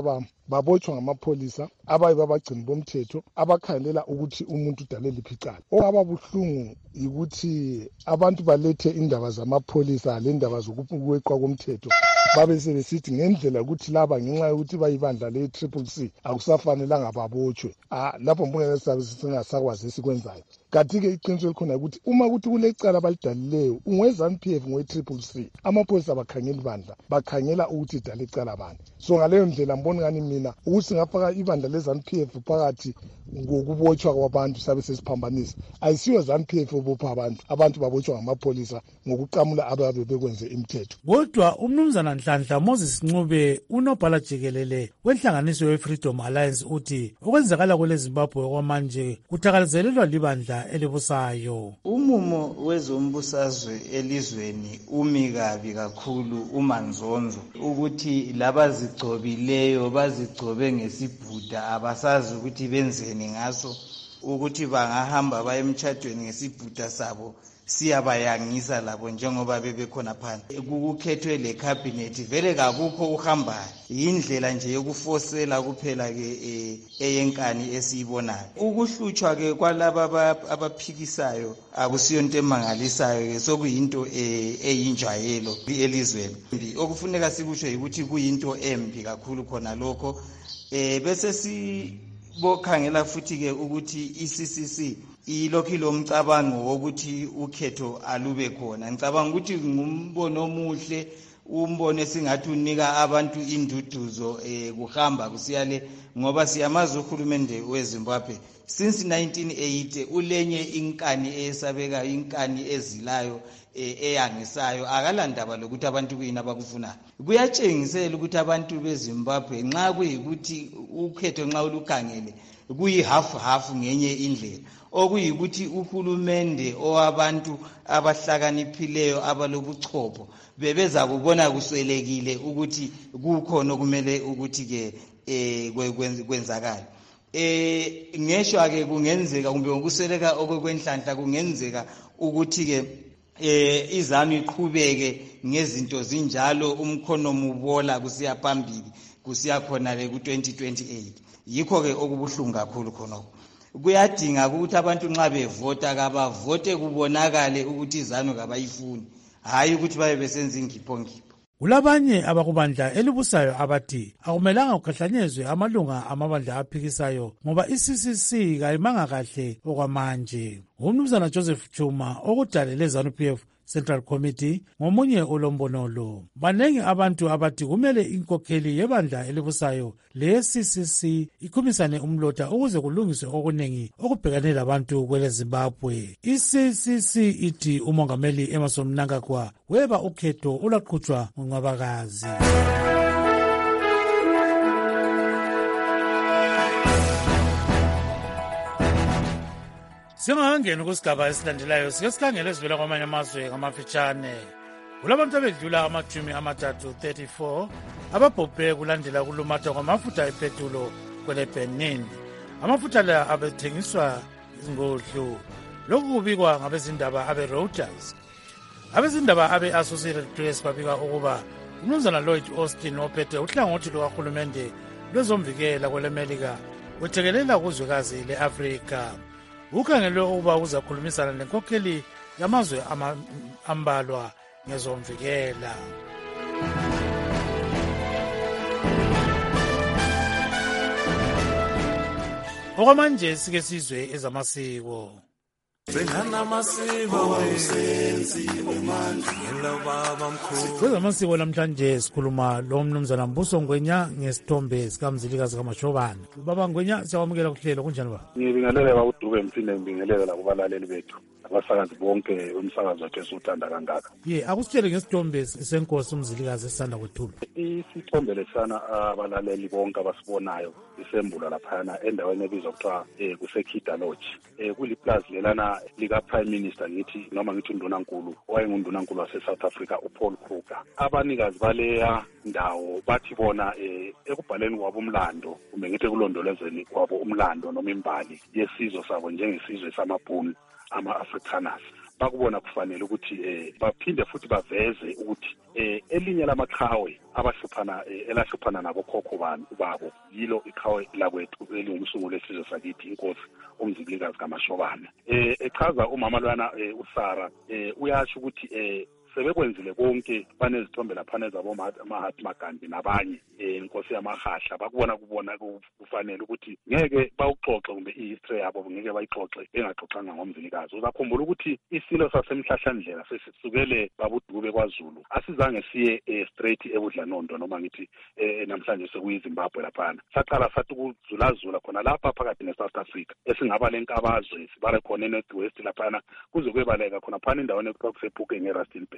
Speaker 17: babotshwa ngamapholisa abayibabagcini bomthetho abakhangelela ukuthi umuntu udale liphi icala. Ababuhlungu yikuthi abantu balethe indaba zamapholisa lendaba zokweqwa komthetho babe sebesithi ngendlela ukuthi laba ngenxa yokuthi bayibandla le-CCC akusafanelanga babotshwe. Lapho mbona singasakwazi esikwenzayo. Kanti-ke iqiniso elikhona ukuthi uma kuthi kulecala abalidalileyo ungwe-ZANU-PF ngwe-CCC amapholisa bakhangela ibandla bakhangela ukuthi idale icala bani. So ngaleyo ndlela mbona ngani mina ukuthi singafaka ibandla le-ZANU-PF phakathi ngokubotshwa kwabantu sabe sesiphambanisa. Ayisiyo ZANU-PF obopha abantu babotshwa ngamapholisa ngokuqamula ababe bekwenze imithetho.
Speaker 15: Kodwa umnumzana Nhlanhla Moses Ncube unobhala jikelele wenhlanganiso ye-Freedom Alliance uthi okwenzakala kwele Zimbabwe okwamanje kuthakalizelelwa libandla elibusayo.
Speaker 18: Umumo wezombusazwe elizweni umi kabi kakhulu umanzonzo ukuthi labazigcobileyo bazigcobe ngesibhuda abasazi ukuthi benzeni ngaso ukuthi bangahamba baye emtshadweni ngesibhuda sabo siyabayangisa labo njengoba bebekhona phandle. Kukhethwe le cabinet vele kakukho uhambayo, yindlela nje yokufosela kuphela ke eyenkani esiyibonayo. Ukuhlutshwa ke kwalaba abaphikisayo akusiyo into emangalisayo ke, sokuyinto eyinjwayelo elizweni. Okufuneka sikusho ukuthi kuyinto embi kakhulu khona lokho. Bese sibokhangela futhi ke ukuthi iCCC ilokhu lomcabango wokuthi ukhetho alube khona. Ngicabanga ukuthi ngumbono omuhle, umbono esingathi unika abantu induduzo kuhamba kusiyale, ngoba siyamazi uhulumende weZimbabwe since 1980 ulenye inkani eyesabeka, inkani ezilayo eyangisayo, akalandaba lokuthi abantu kuyini abakufunayo. Kuyatshengisela ukuthi abantu beZimbabwe nxa kuyikuthi ukhetho nxa ulukhangele kuyi-half ngenye indlela, okuyikuthi uhulumende owabantu abahlakaniphileyo abalobuchopho bebeza kubona kuswelekile ukuthi kukhona okumele ukuthi ke kwenzakala. Ngeshwa ke kungenzeka kumbe ngokusweleka okwenhlanhla kungenzeka ukuthi ke iZANU iqhubeke ngezinto zinjalo, umkhono mubola kusiya phambili kusiya khona le ku-2028. Yikho ke okubuhlungu kakhulu khonokho. Kuyadinga ukuthi abantu nxa bevota kabavote kubonakale ukuthi iZANU kabayifuni, hayi ukuthi babe besenza ingiphongipho.
Speaker 15: Kulabanye abakubandla elibusayo abathi akumelanga kugahlanyezwe amalunga amabandla aphikisayo ngoba iCCC kayimanga kahle okwamanje. Umnumzana Joseph Chuma okudalele ZANU-PF Central Committee ngomunye ulombono. Banengi abantu abathi kumele inkokheli yebandla elibusayo le-CCC ikhumisane umlotha ukuze kulungiswe okunengi okubhekane labantu kwele Zimbabwe. I-CCC ithi umongameli Emmerson Mnangagwa weba ukhetho olaqhutshwa ngungwabakazi. Singangena kusigaba esilandelayo sike sikhangele ezivela kwamanye amazwe ngamafitshane. Kulabantu abedlula amajumi amathathu 34 ababhubhe kulandela kulumatha kwamafutha epetulo kwele Benin. Amafutha la abethengiswa ngodlu. Lokhu kubikwa ngabezindaba abe-Reuters. Abezindaba abe-Associated Press babika ukuba umnumzana Lloyd Austin ophethe uhlangothi lukahulumende lwezomvikela kwelemelika wethekelela kuzwekazi le-Afrika. Ukhangelwe ukuba uzakhulumisana nenkokheli yamazwe ambalwa ngezomvikela. Okwamanje sike sizwe ezamasiko. Kwezamasiko namhlanje sikhuluma lo mnumzana Mbuso Ngwenya ngesithombe sikamzilikazi kaMashobane. Baba Ngwenya, siyakwamukela kuhlelo, kunjani ba?
Speaker 19: Ngibingelela bakuDube, mphinde ngibingelela lakubalaleli bethu abasakazi bonke umsakazi wakhe esiwuthanda kangaka.
Speaker 15: Akusitshele ngesithombe senkosi umzilikazi esisanda kwethulwa.
Speaker 19: Isithombe lesana abalaleli bonke abasibonayo isembula laphana endaweni ebizwa kuthiwa kuseKhida Lodge. Kuliplaza lelana lika Prime Minister ngithi noma ngithi undunankulu owayengundunankulu wase-South Africa uPaul Kruger. Abanikazi baleya ndawo bathi bona ekubhaleni kwabo umlando kumbe ngithi ekulondolezeni kwabo umlando noma imbali yesizwe sabo njengesizwe samaBhunu ama-Afrikaners bakubona kufanele ukuthi baphinde futhi baveze ukuthi elinye lamaqhawe elahluphana nabokhokho babo yilo iqhawe lakwethu elingumsungulo esizwe sakithi inkosi umzibilikazi kaMashobane. Echaza umama lwana uSara uyasho ukuthi sebekwenzile konke banezithombe laphana zaboMahatma Gandhi nabanye inkosi yamahahla bakubona kufanele ukuthi ngeke bawuxoxe kumbe ihistory yabo ngeke bayixoxe bengaxoxanga ngomzilikazi. Uzakhumbula ukuthi isilo sasemhlahlandlela sesisukele babudube kwaZulu asizange siye straight eBudlanondo noma ngithi namhlanje sekuyiZimbabwe laphana. Saqala sathi ukuzulazula khona lapha phakathi neSouth Africa esingaba lenkabazwe sibale khona eNorth West laphana kuze kuyebaleka khona phana indaweni ekuthiwa kusePhuke ngeRustenburg.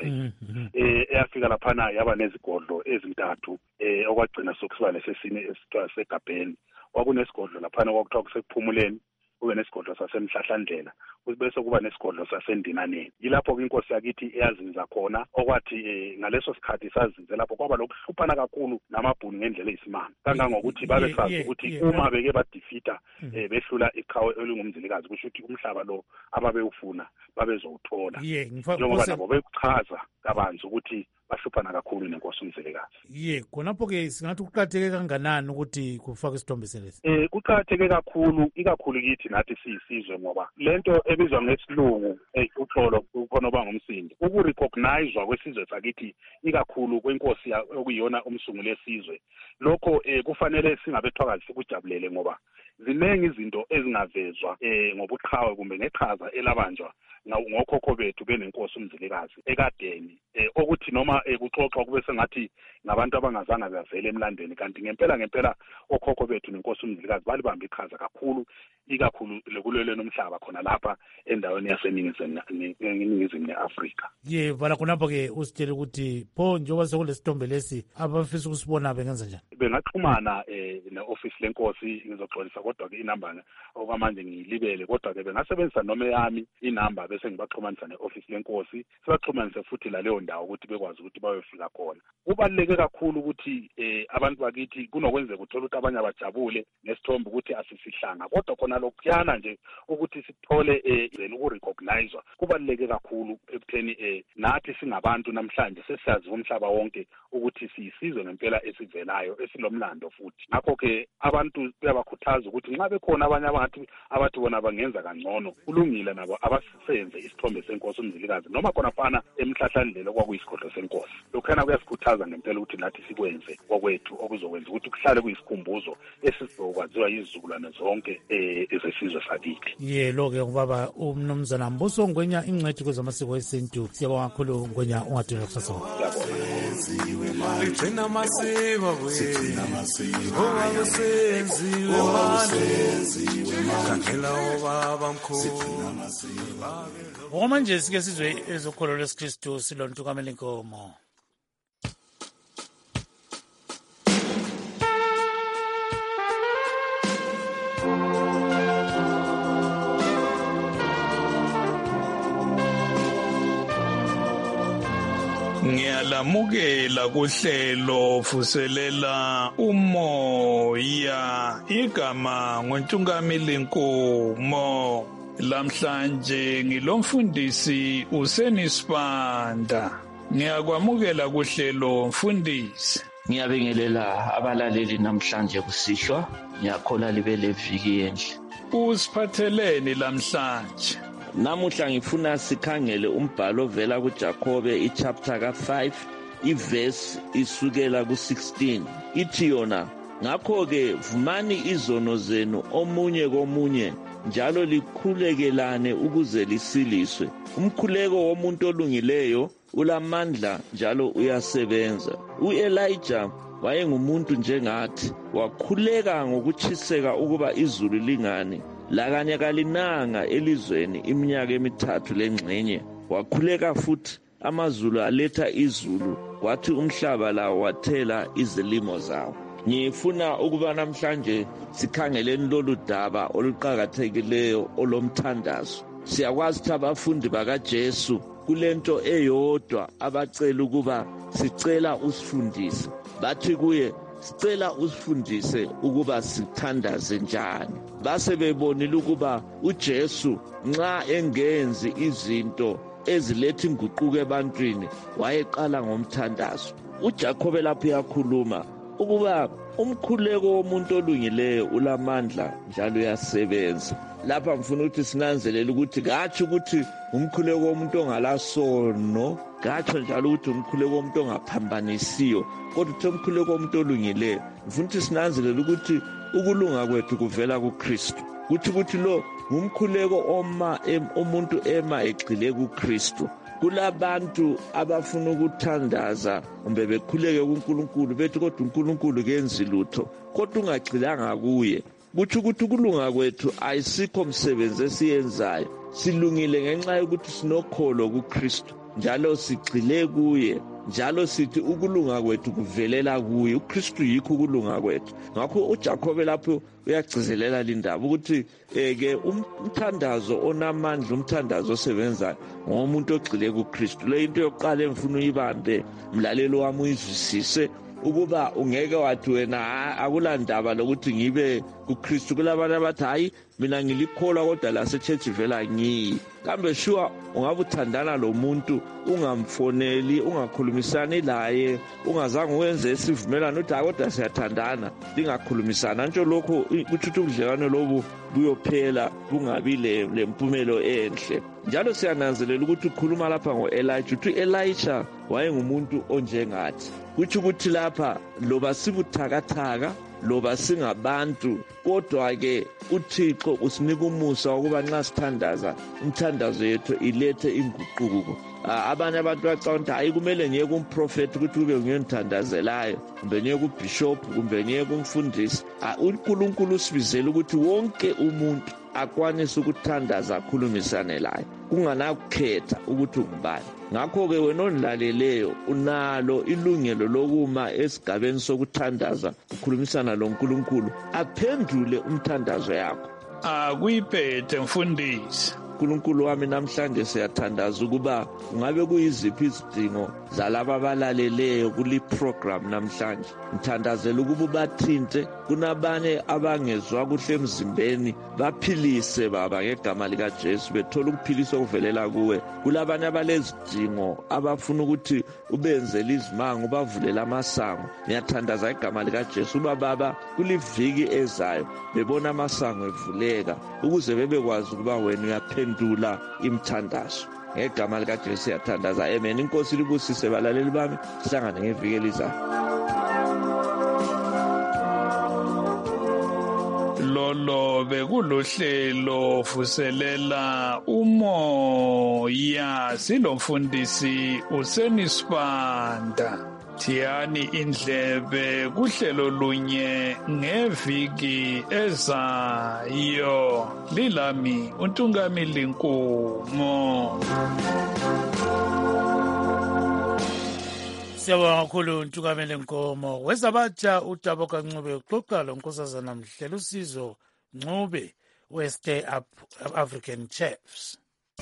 Speaker 19: Eyafika laphana yaba nezigodlo ezintathu okwagcina sokusiba lesesine esithiwa seGabheni. Kwakunesigodlo laphana kwakuthiwa kusekuphumuleni kube nesigodlo sasemhlahlandlela bese kuba nesigodlo sasendinaneni. Yilapho inkosi yakithi eyazinza khona okwathi ngaleso sikhathi sazinze lapho kwaba lokuhluphana kakhulu namabhunu ngendlela eyisimanga kangangokuthi babesazi ukuthi uma beke badefeata behlula iqhawe elingumzilikazi kusho ukuthi umhlaba lo ababewufuna babezowuthola njengoba nabo bekuchaza kabanzi ukuthi bahluphana kakhulu nenkosi umzilikazi.
Speaker 15: Khonapho-ke singathi kuqakatheke kanganani ukuthi kufakwe isithombe selesi?
Speaker 19: Kuqakatheke kakhulu ikakhulu kithi nathi siyisizwe ngoba lento ebizwa ngesilungu uxolo khona bangumsindo ukurecognizewa kwesizwe sakithi ikakhulu kwenkosi okuyiyona umsunguli lesizwe lokho kufanele singabethwakazi sikujabulele ngoba ziningi izinto ezingavezwa ngobuqhawe kumbe ngeqhaza elabanjwa ngokhokho bethu benenkosi umzilikazi ekadeni okuthi noma kuxoxwa kube sengathi ngabantu abangazange bavele emlandweni kanti ngempela okhokho bethu nenkosi umzilikazi balibamba iqhaza kakhulu ikakhulu lekulwelweni umhlaba khona lapha endaweni yaseningizimu neAfrika.
Speaker 15: Vala khonapho-ke usitshele ukuthi pho njengoba sekulesithombe lesi abafisa ukusibona bengenza njani?
Speaker 19: Bengaxhumana ne-office lenkosi ngizoxolisa kodwa-ke inamba okwamanje ngiyilibele kodwa-ke bengasebenzisa noma eyami inamba bese ngibaxhumanisa ne-office lenkosi sibaxhumanise futhi laleyo ndawo ukuthi bekwazi ukuthi bayofika khona. Kubaluleke kakhulu ukuthi abantu bakithi kunokwenzeka uthola ukuthi abanye abajabule nesithombe ukuthi asisihlanga kodwa khona lokuyana nje ukuthi sithole ukurecognizewa kubaluleke kakhulu ekutheni nathi singabantu namhlanje sesiyazi umhlaba wonke ukuthi siyisizwe ngempela esivelayo esilomlando futhi. Ngakho-ke abantu kuyabakhuthaza ukuthi nxa bekhona abanye abathi bona bangenza kangcono kulungile nabo abasenze isithombe senkosi umzilikazi noma khona fana emhlahlandlela kwakuyisigodlo senkosi. Lokhana kuyasikhuthaza ngempela ukuthi nathi sikwenze kwakwethu okuzokwenza ukuthi kuhlale kuyisikhumbuzo esizokwaziwa yizizukulwane zonke ezesizwe sakithi.
Speaker 15: Lo-ke ngubaba umnumzana Mbuso Ngwenya ingcwethi kwezamasiko esintu. Siyabonga kakhulu Ngwenya ungadinga kusasa.
Speaker 20: Ligcina amasiko owakusenziwe manje kakhela obaba mkhulu.
Speaker 15: Ngokwamanje sike sizwe ezokholo lwesikristu silontukamela inkomo.
Speaker 20: Ngiyalamukela kuhlelo vuselela umoya igama ngoNtungameli Nkomo. Lamhlanje ngilomfundisi uSenisibanda. Ngiyakwamukela kuhlelo mfundisi.
Speaker 21: Ngiyabingelela abalaleli namhlanje kusihlwa ngiyakhola libe leviki enhle.
Speaker 20: Usiphatheleni lamhlanje?
Speaker 21: Namuhla ngifuna sikhangele umbhalo ovela kuJakobe ichapter ka5 iverse isukela ku16 ithi yona ngakho-ke vumani izono zenu omunye komunye njalo likhulekelane ukuze lisiliswe. Umkhuleko womuntu olungileyo ulamandla njalo uyasebenza. U-Elijah wayengumuntu njengathi wakhuleka ngokuchiseka ukuba izulu lingani. Lakanye kalinanga elizweni iminyaka emithathu lengxenye. Wakhuleka futhi amazulu aletha izulu kwathi umhlaba lawo wathela izilimo zawo. Ngifuna ukuba namhlanje sikhangeleni lolu daba oluqhakathekileyo olomthandazo. Siyakwazi ukuthi abafundi bakaJesu kulento eyodwa abacela ukuba sicela usifundise. Bathi kuye sicela usifundise ukuba sithandaze njani. Base bebonile ukuba uJesu nxa engenzi izinto
Speaker 1: eziletha inguquko ebantwini wayeqala ngomthandazo. uJacobe lapho uyakhuluma ukuba umkhuleko womuntu olungileyo ulamandla njalo uyasebenza. Lapha ngifuna ukuthi sinanzelele ukuthi katsho ukuthi umkhuleko womuntu ongalasono, katsho njalo ukuthi umkhuleko womuntu ongaphambanisiyo, kodwa uthi umkhuleko womuntu olungileyo. Ngifuna ukuthi sinanzelele ukuthi ukulunga kwethu kuvela kuKristu. Kuthi lo ngumkhuleko umuntu ema egxile kuKristu. Kulabantu abafuna ukuthandaza kumbe bekhuleke kuNkulunkulu bethi kodwa uNkulunkulu kenzi lutho, kodwa ungagxilanga kuye. Kuthi ukuthi ukulunga kwethu ayisikho umsebenzi esiyenzayo, silungile ngenxa yokuthi sinokholo kuKristu njalo sigxile kuye, njalo sithi ukulunga kwethu kuvelela kuye. uKristu yikho ukulunga kwethu. Ngakho uJacobe lapho uyagcizelela lindaba ukuthi ke umthandazo onamandla, umthandazo osebenzayo ngomuntu ogxile kuKristu. Le into yokuqala engifuna uyibambe mlaleli wami uyizwisise ukuba ungeke wathi wena akulandaba lokuthi ngibe kuKristu. Kulabantu abathi hayi mina ngilikholwa kodwa la se-church vela ngiyi. Kambe sure ungabe uthandana lo muntu ungamfoneli, ungakhulumisani laye, ungazange uwenze isivumelano uthi kodwa siyathandana lingakhulumisana. Ntsho lokho kuthi ubudlelwano lobu buyophela bungabi lempumelo enhle. Njalo siyananzelela ukuthi ukhuluma lapha ngo-Elijah, uthi u-Elisha wayengumuntu onjengathi. Kuthi ukuthi lapha loba sibuthakathaka loba singabantu, kodwa-ke uThixo usinika umusa wokuba nxa sithandaza imthandazo yethu ilethe inguquko. Abanye abantu bacabanga hayi kumele ngiye kumprofeti ukuthi kube ngiyonithandazelayo, kumbe niye kubishop, kumbe niye kumfundisi. uNkulunkulu usibizela ukuthi wonke umuntu akwanise ukuthandaza akhulumisane laye, kunganakukhetha ukuthi ungubani. Ngakho-ke wena onilaleleyo unalo ilungelo lokuma esigabeni sokuthandaza ukhulumisana loNkulunkulu aphendule umthandazo yakho.
Speaker 20: Akuyiphethe mfundisi.
Speaker 1: uNkulunkulu wami namhlanje siyathandaza ukuba ngabe kuyiziphi izidingo zalabo abalaleleyo kuli program namhlanje. Ngithandazela ukuba bathinte kunabanye abangezwa kuhle emzimbeni, baphilise baba ngegama lika Jesu, bethola ukuphilisa okuvelela kuwe. Kulabanye abalezidingo abafuna ukuthi ubenzele izimanga, ubavulela amasango. Ngiyathandaza igama lika Jesu uba baba kuliviki ezayo bebona amasango evuleka ukuze bebekwazi ukuba wena uyaphendula imthandazo. Ngegama lika Jesu siyathandaza. Amen. Inkosi libusise balaleli bami, sihlangane ngeviki elizayo.
Speaker 20: Lolo bekulohlelo vuselela umoya, silomfundisi uSenisibanda. Thiyani indlebe kuhlelo lunye ngeviki ezayo. Lilami uNtungamili Nkomo.
Speaker 15: Siyabonga kakhulu uNtungamili Nkomo. Wezabatsha uDaboka Ncube uxoxa lonkosazana Mhlelo Usizo Ncube West African Chiefs.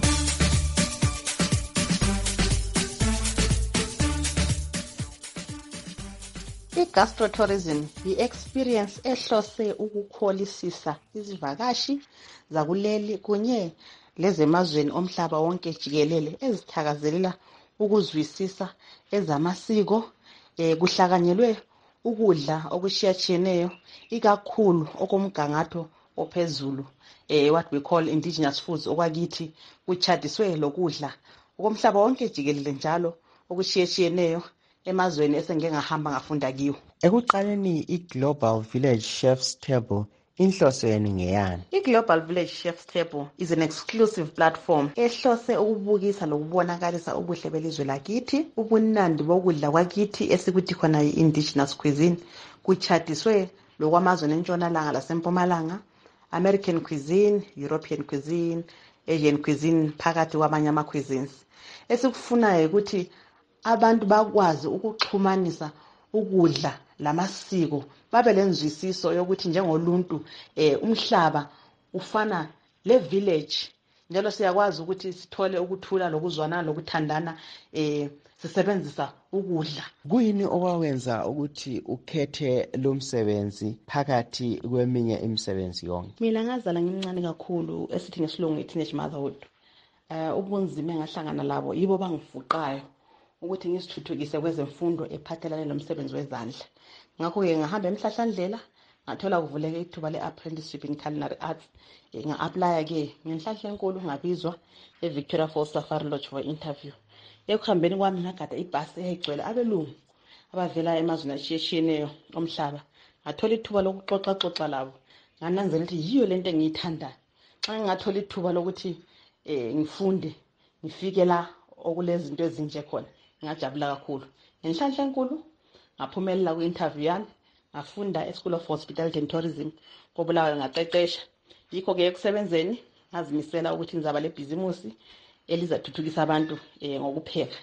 Speaker 2: I-gastrotourism yi-experience ehlose ukukholisisa izivakashi zakuleli kunye lezemazweni omhlaba wonke jikelele ezithakazelela ukuzwisisa ezamasiko, kuhlakanyelwe ukudla okushiyatshiyeneyo, ikakhulu okomgangatho ophezulu, what we call indigenous foods, okwakithi kuchadiswe lokudla okomhlaba wonke jikelele njalo okushiyetshiyeneyo emazweni esengeke ngahamba ngafunda kiwo.
Speaker 22: Ekuqaleni i-Global Village Chef's Table inhloso yenu ngeyani?
Speaker 2: I-Global Village Chef's Table is an exclusive platform ehlose ukubukisa lokubonakalisa ubuhle belizwe lakithi, ubunandi bokudla kwakithi esikuthi khona i-indigenous cuisine, kuchadiswe lokwamazweni entshonalanga lasempumalanga, American cuisine, European cuisine, Asian cuisine, phakathi kwamanye ama-cuisines. Esikufunayo ukuthi abantu bakwazi ukuxhumanisa ukudla lamasiko, babe lenzwisiso yokuthi njengoluntu umhlaba ufana le village, njalo siyakwazi ukuthi sithole ukuthula lokuzwana lokuthandana sisebenzisa ukudla.
Speaker 22: Kuyini okwawenza ukuthi ukhethe lo msebenzi phakathi kweminye imisebenzi yonke?
Speaker 2: Mina ngazala ngimncane kakhulu esithi ngesilungu teenage motherhood. ubunzima engahlangana labo yibo bangifuqayo ukuthi ngisithuthukise kwezemfundo ephathelane nomsebenzi wezandla. Ngakho-ke ngahamba emhlahlandlela ngathola kuvuleke ithuba le-apprenticeship in culinary arts. Nga-aplya-ke ngenhlahla enkulu ngabizwa eVictoria Falls Safari Lodge for interview. Ekuhambeni kwami ngagada ibhasi eyayigcwele abelungu abavela emazweni atshiyetshiyeneyo omhlaba. Ngathola ithuba lokuxoxaxoxa labo, ngananzela ukuthi yiyo lento engiyithandayo. Xa ngingathola ithuba lokuthi ngifunde ngifike la okulezinto ezinje khona, ngajabula kakhulu. Ngenhlanhla enkulu ngaphumelela ku-interview yami, ngafunda e-School of Hospitality and Tourism koBulawayo ngaqeqesha. Yikho-ke ekusebenzeni ngazimisela ukuthi ngizaba lebhizimusi elizathuthukisa abantu ngokupheka.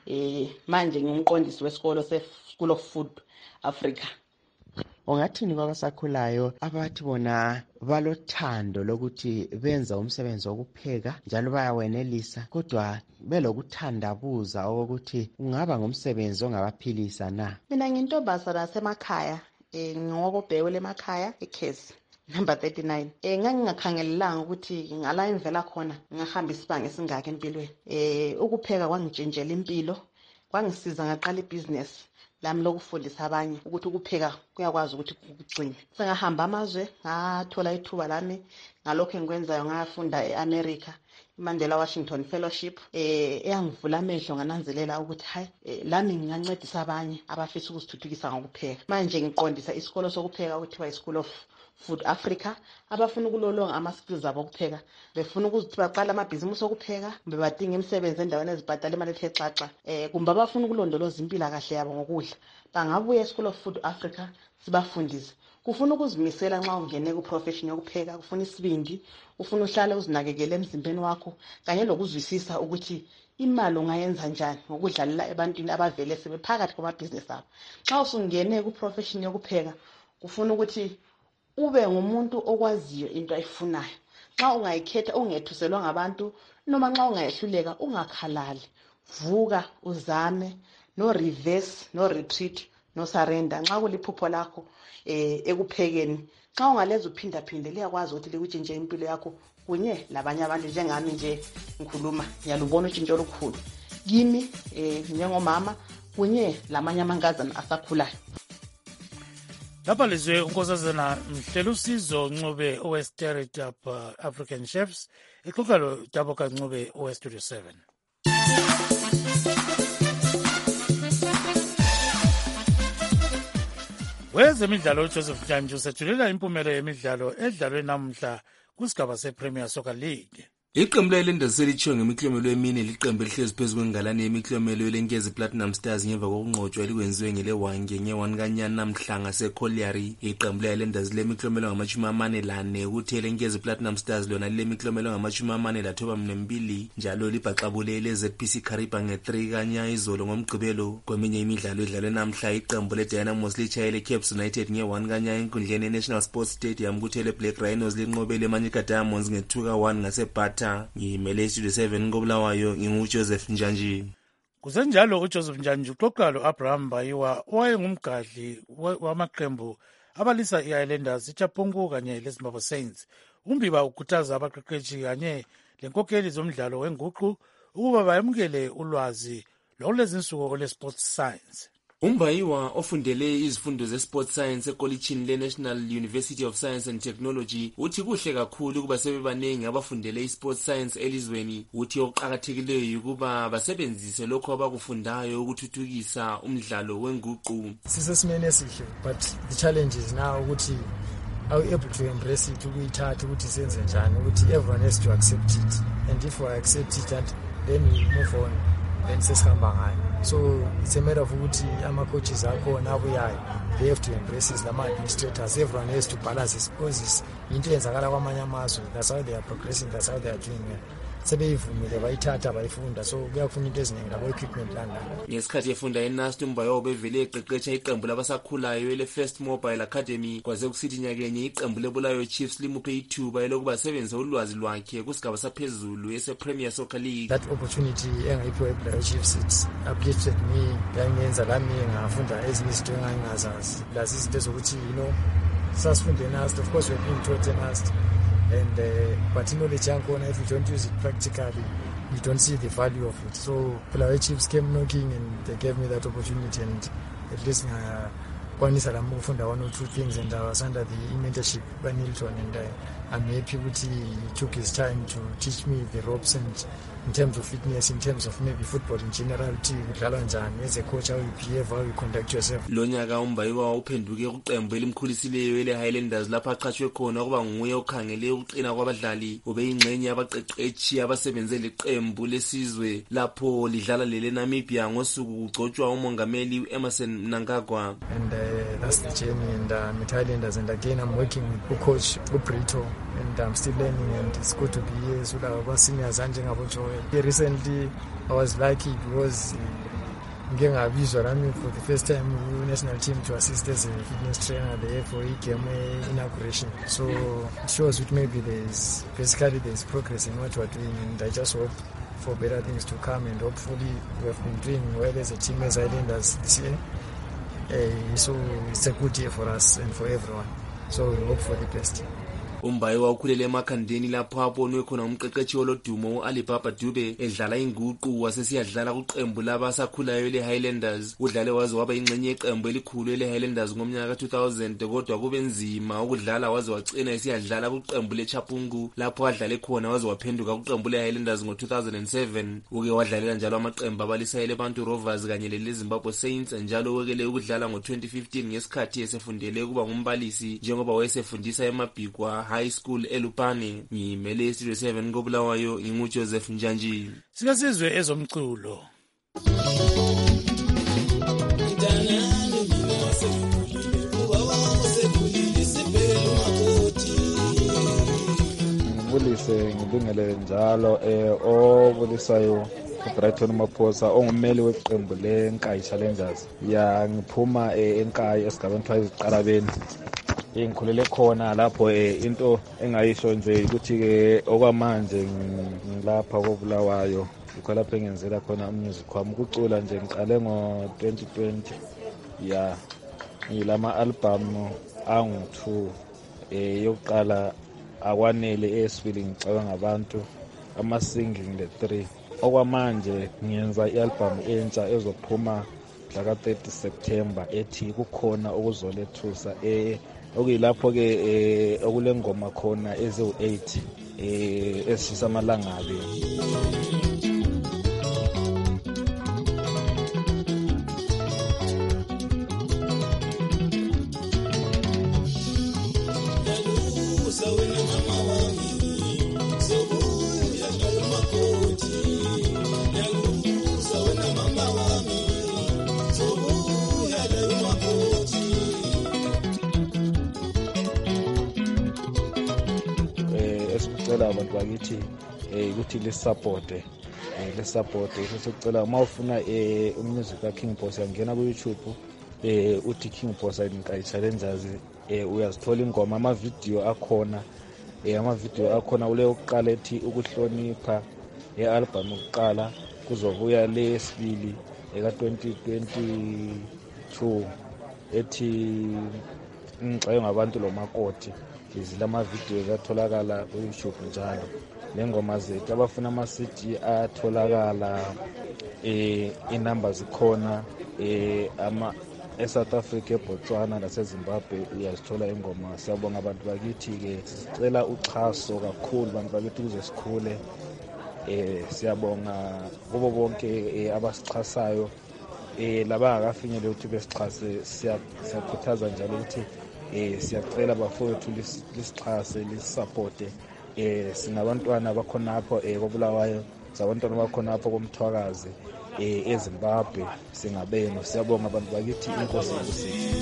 Speaker 2: Manje ngingumqondisi wesikolo se-School of Food Africa.
Speaker 22: Ungathini kwabasakhulayo abathi bona balothando lokuthi benza umsebenzi wokupheka njalo bayawenelisa kodwa belokuthandabuza ukuthi ungaba ngumsebenzi ongabaphilisa na?
Speaker 2: Mina ngintombazana nasemakhaya, ngingokobhekwe emakhaya eKhezi number 39. Ngangingakhangelelanga ukuthi ngala engivela khona ngahamba isibanga esingaka empilweni. Ukupheka kwangitshintshela impilo, kwangisiza ngaqala ibhizinesi lami lokufundisa abanye ukuthi ukupheka kuyakwazi ukuthi kugcine. Sengahamba amazwe ngathola ithuba lami ngalokho engikwenzayo, ngafunda eAmerica iMandela Washington Fellowship eyangivula amehlo, ngananzelela ukuthi hayi lami ngingancedisa abanye abafisa ukuzithuthukisa ngokupheka. Manje ngiqondisa isikolo sokupheka okuthiwa iSchool of Food Africa. Abafuna ukulolonga ama-skills abo okupheka, befuna ukuthi baqala amabhizimusi okupheka, kumbe badinga imisebenzi endaweni ezibhadala imali ethe xaxa, kumbe abafuna ukulondoloza impilakahle yabo ngokudla, bangabuya eSchool of Food Africa sibafundise. Kufuna ukuzimisela nxa ungene ku-profession yokupheka, kufuna isibindi, ufuna uhlale uzinakekele emzimbeni wakho kanye nokuzwisisa ukuthi imali ungayenza njani ngokudlalela ebantwini abavele sebephakathi kwamabhizinisi abo. Xa usungene ku-profession yokupheka, kufuna ukuthi ube ngumuntu okwaziyo into ayifunayo. Xa ungayikhetha ungethuselwa ngabantu, noma nxa ungayehluleka ungakhalali, vuka uzame, no reverse, no retreat, no surrender. Nxa kuliphupho lakho ekuphekeni, xa ungaleza uphindaphinde, liyakwazi ukuthi likutshintshe impilo yakho kunye labanye abantu. Njengami nje ngikhuluma, ngiyalubona utshintsho olukhulu kimi njengomama kunye lamanye amankazana asakhulayo.
Speaker 15: Lapha lizwe unkosazana Mhlelusizo Ncube owe-Stirred Up African Chefs exoxa lo Daboka Ncube owe-Studio 7. Wezemidlalo uJoseph Njanju usethulela impumelo yemidlalo edlalwe namuhla kusigaba sePremier Soccer League.
Speaker 3: Iqembu layiLenders selitshiwo ngemiklomelo emine liqembu elihlezi phezu kwengalane yemiklomelo yelenkezi Platinum Stars ngemva kokunqotshwa elikwenziwe ngelewange nge-1 kaNyani namhla ngaseColliery. Iqembu layiLenders lemiklomelo ngama-44 kuthi elenkezi Platinum Stars lona lilemiklomelo ngama-42 njalo libhaxabule leZPC Kariba nge-3 kaNyani izolo ngomgqibelo. Kweminye imidlalo edlalwe namhla iqembu leDynamos litshayele Caps United nge-1 kaNyani enkundleni yeNational Sports Stadium kuthi eleBlack Rhinos linqobele eManyika Diamonds nge-2 ka1 ngaseBata. Ngimele Studio 7 koBulawayo, nginguJoseph Njanji.
Speaker 15: Kusenjalo uJoseph Njanji uxoxa lo-Abraham Bayiwa owayengumgadli wamaqembu abalisa i-Islanders, iChapungu kanye leZimbabwe Saints. Umbiba ukhuthaza abaqeqeshi kanye lenkokheli zomdlalo wenguqu ukuba bayamukele ulwazi lwakulezinsuku ole-sports science.
Speaker 3: Umbayiwa ofundele izifundo ze-Sports Science ekolitshini le-National University of Science and Technology uthi kuhle kakhulu ukuba sebebanengi abafundele i-Sports Science elizweni. Uthi okuqakathekileyo ukuba basebenzise lokho abakufundayo ukuthuthukisa umdlalo wenguqu.
Speaker 6: Sisesimeni esihle, but the challenge is now ukuthi are we able to embrace it, ukuyithatha ukuthi senze njani, ukuthi everyone has to accept it, and if we accept it and then we move on, then sesihamba ngayo. So it's a matter of ukuthi ama-coaches akho nabuyayo, they have to embrace this, lama-administrators, everyone has to balance this, because into yenzakala kwamanye amazwe, that's how they are progressing, that's how they are doing well. Sebeyivumile bayithatha bayifunda, so kuyafuna into eziningi labo-equipment lana.
Speaker 3: Ngesikhathi efunda eNAST uMbayiwa ubevele eqeqesha iqembu labasakhulayo ele-First Mobile Academy, kwaze kusithi nyakenye iqembu leBulawayo Chiefs limuphe ithuba elokuba asebenzise ulwazi lwakhe kusigaba saphezulu ese-Premier Soccer League.
Speaker 6: That opportunity engayiphiwe eBulawayo Chiefs, it uplifted me, yangenza lami ngafunda ezinye izinto engangingazazi, plus izinto zokuthi sasifunde eNAST, of course we've been taught eNAST, and but knowledge yakhona if you don't use it practically you don't see the value of it. So Bulawayo Chiefs came knocking and they gave me that opportunity, and at least kwanisa lami ukufunda one or two things, and I was under the mentorship by Nilton, and I'm happy that he took his time to teach me the ropes, and in terms of fitness, in terms of maybe football in general, as a coach, how you behave, how you conduct yourself.
Speaker 3: Lo nyaka uMbayiwa uphenduke kuqembu elimkhulisileyo ele-Highlanders lapho aqhatshwe khona ukuba nguye okhangele ukuqina kwabadlali. Ubeyingxenye yabaqeqetshi abasebenze leqembu lesizwe lapho lidlala lele-Namibia ngosuku kugcotshwa umongameli u-Emmerson Mnangagwa.
Speaker 6: And that's the journey, and I'm at Highlanders, and again I'm working with coach Brito, and I'm still learning, and it's good to be here. So our seniors recently I was lucky because for the first time national team to assist as a fitness trainer there for game inauguration. So it shows that maybe there's progress in what we're doing, and I just hope for better things to come, and hopefully we have been doing well as a team as Islanders this year. So it's a good year for us and for everyone. So we hope for the best.
Speaker 3: uMbayiwa ukhulele emakhandeni lapho abonwe khona umqeqeshi olodumo uAlibaba Dube edlala inguqu wasesiyadlala kuqembu labasakhulayo le-Highlanders. Udlale waze waba ingxenye yeqembu elikhulu le-Highlanders ngomnyaka ka-2000, kodwa kube nzima ukudlala waze wagcina esiyadlala kuqembu leChapungu lapho adlale khona waze waphenduka kuqembu le-Highlanders ngo-2007. Uke wadlalela njalo amaqembu abalisayele Bantu Rovers kanye le-Zimbabwe Saints, njalo wekele ukudlala ngo-2015 ngesikhathi esefundele ukuba ngumbalisi njengoba wayesefundisa eMabhikwa High School eLupane. Ngimele Studio 7 koBulawayo, nginguJoseph Njanji.
Speaker 4: Sikasizwe ezomculo.
Speaker 7: Ngibulise ngibingele njalo obulisayo uBrighton Maphosa ongumeli weqembu leNkayi Challengers. Ya ngiphuma eNkayi esigabeni sayiziqalabeni. Ngikhulele khona lapho into engayisho nje ukuthi ke okwamanje ngilapha koBulawayo ukho lapho engenzela khona umusic wami ukucula nje ngiqale ngo-2020 ya ngilama album angu-2 yokuqala akwanele eyesibili ngicabanga ngabantu ama-singing le-3 okwamanje ngiyenza i-album entsha ezophuma mhla ka-30 September ethi kukhona ukuzolethusa okuyilapho ke okule ngoma khona eziwu8 esishisa amalangabi. Abantu bakithi ukuthi lisupporte sesicela uma ufuna umusic kaKing Boss ngena ku-YouTube uthi King Boss Nkayi Challengers uyazithola ingoma ama-video akhona ule yokuqala ethi ukuhlonipha album yokuqala kuzobuya lesibili ka-2022 ethi ngixayo ngabantu lo makoti izilama video zatholakala ku-YouTube njalo. Lengoma zethu abafuna ama-CD atholakala inamba zikhona eSouth Africa, eBotswana naseZimbabwe uyazithola ingoma. Siyabonga abantu bakithi-ke, sicela uxhaso kakhulu abantu bakithi ukuze sikhule. Siyabonga kubo bonke abasixhasayo laba akafinyele ukuthi besixhase. Siyakhuthaza njalo ukuthi siyacela bafowethu lisixhase lisupporte. Sinabantwana abakhonapho koBulawayo, sabantwana abakhonapho koMthwakazi eZimbabwe, singabenu. Siyabonga abantu bakithi, inkosi ibusize.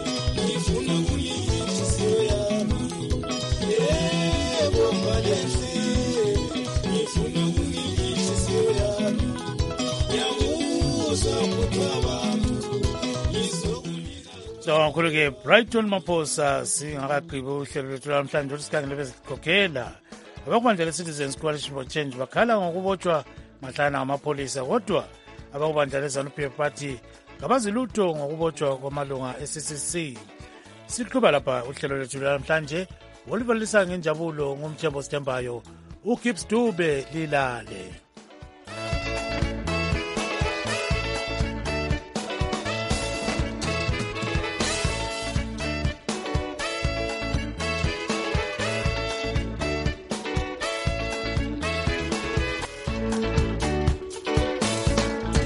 Speaker 4: So ngkhulu-ke Brighton Maphosa singakagqibi uhlelo lwethu lamhlanje olusikhangele bezikhokhela abakubandla Citizens Coalition for Change bakhala ngokubotshwa mahlana ngamapholisa, kodwa abakubandla leZANU-PF bathi ngabazi lutho ngokubotshwa kwamalunga e-CCC. Siqhuba lapha uhlelo lwethu lamhlanje oluvalisa ngenjabulo ngumthembo Sithembayo, uGibbs Dube Lilale.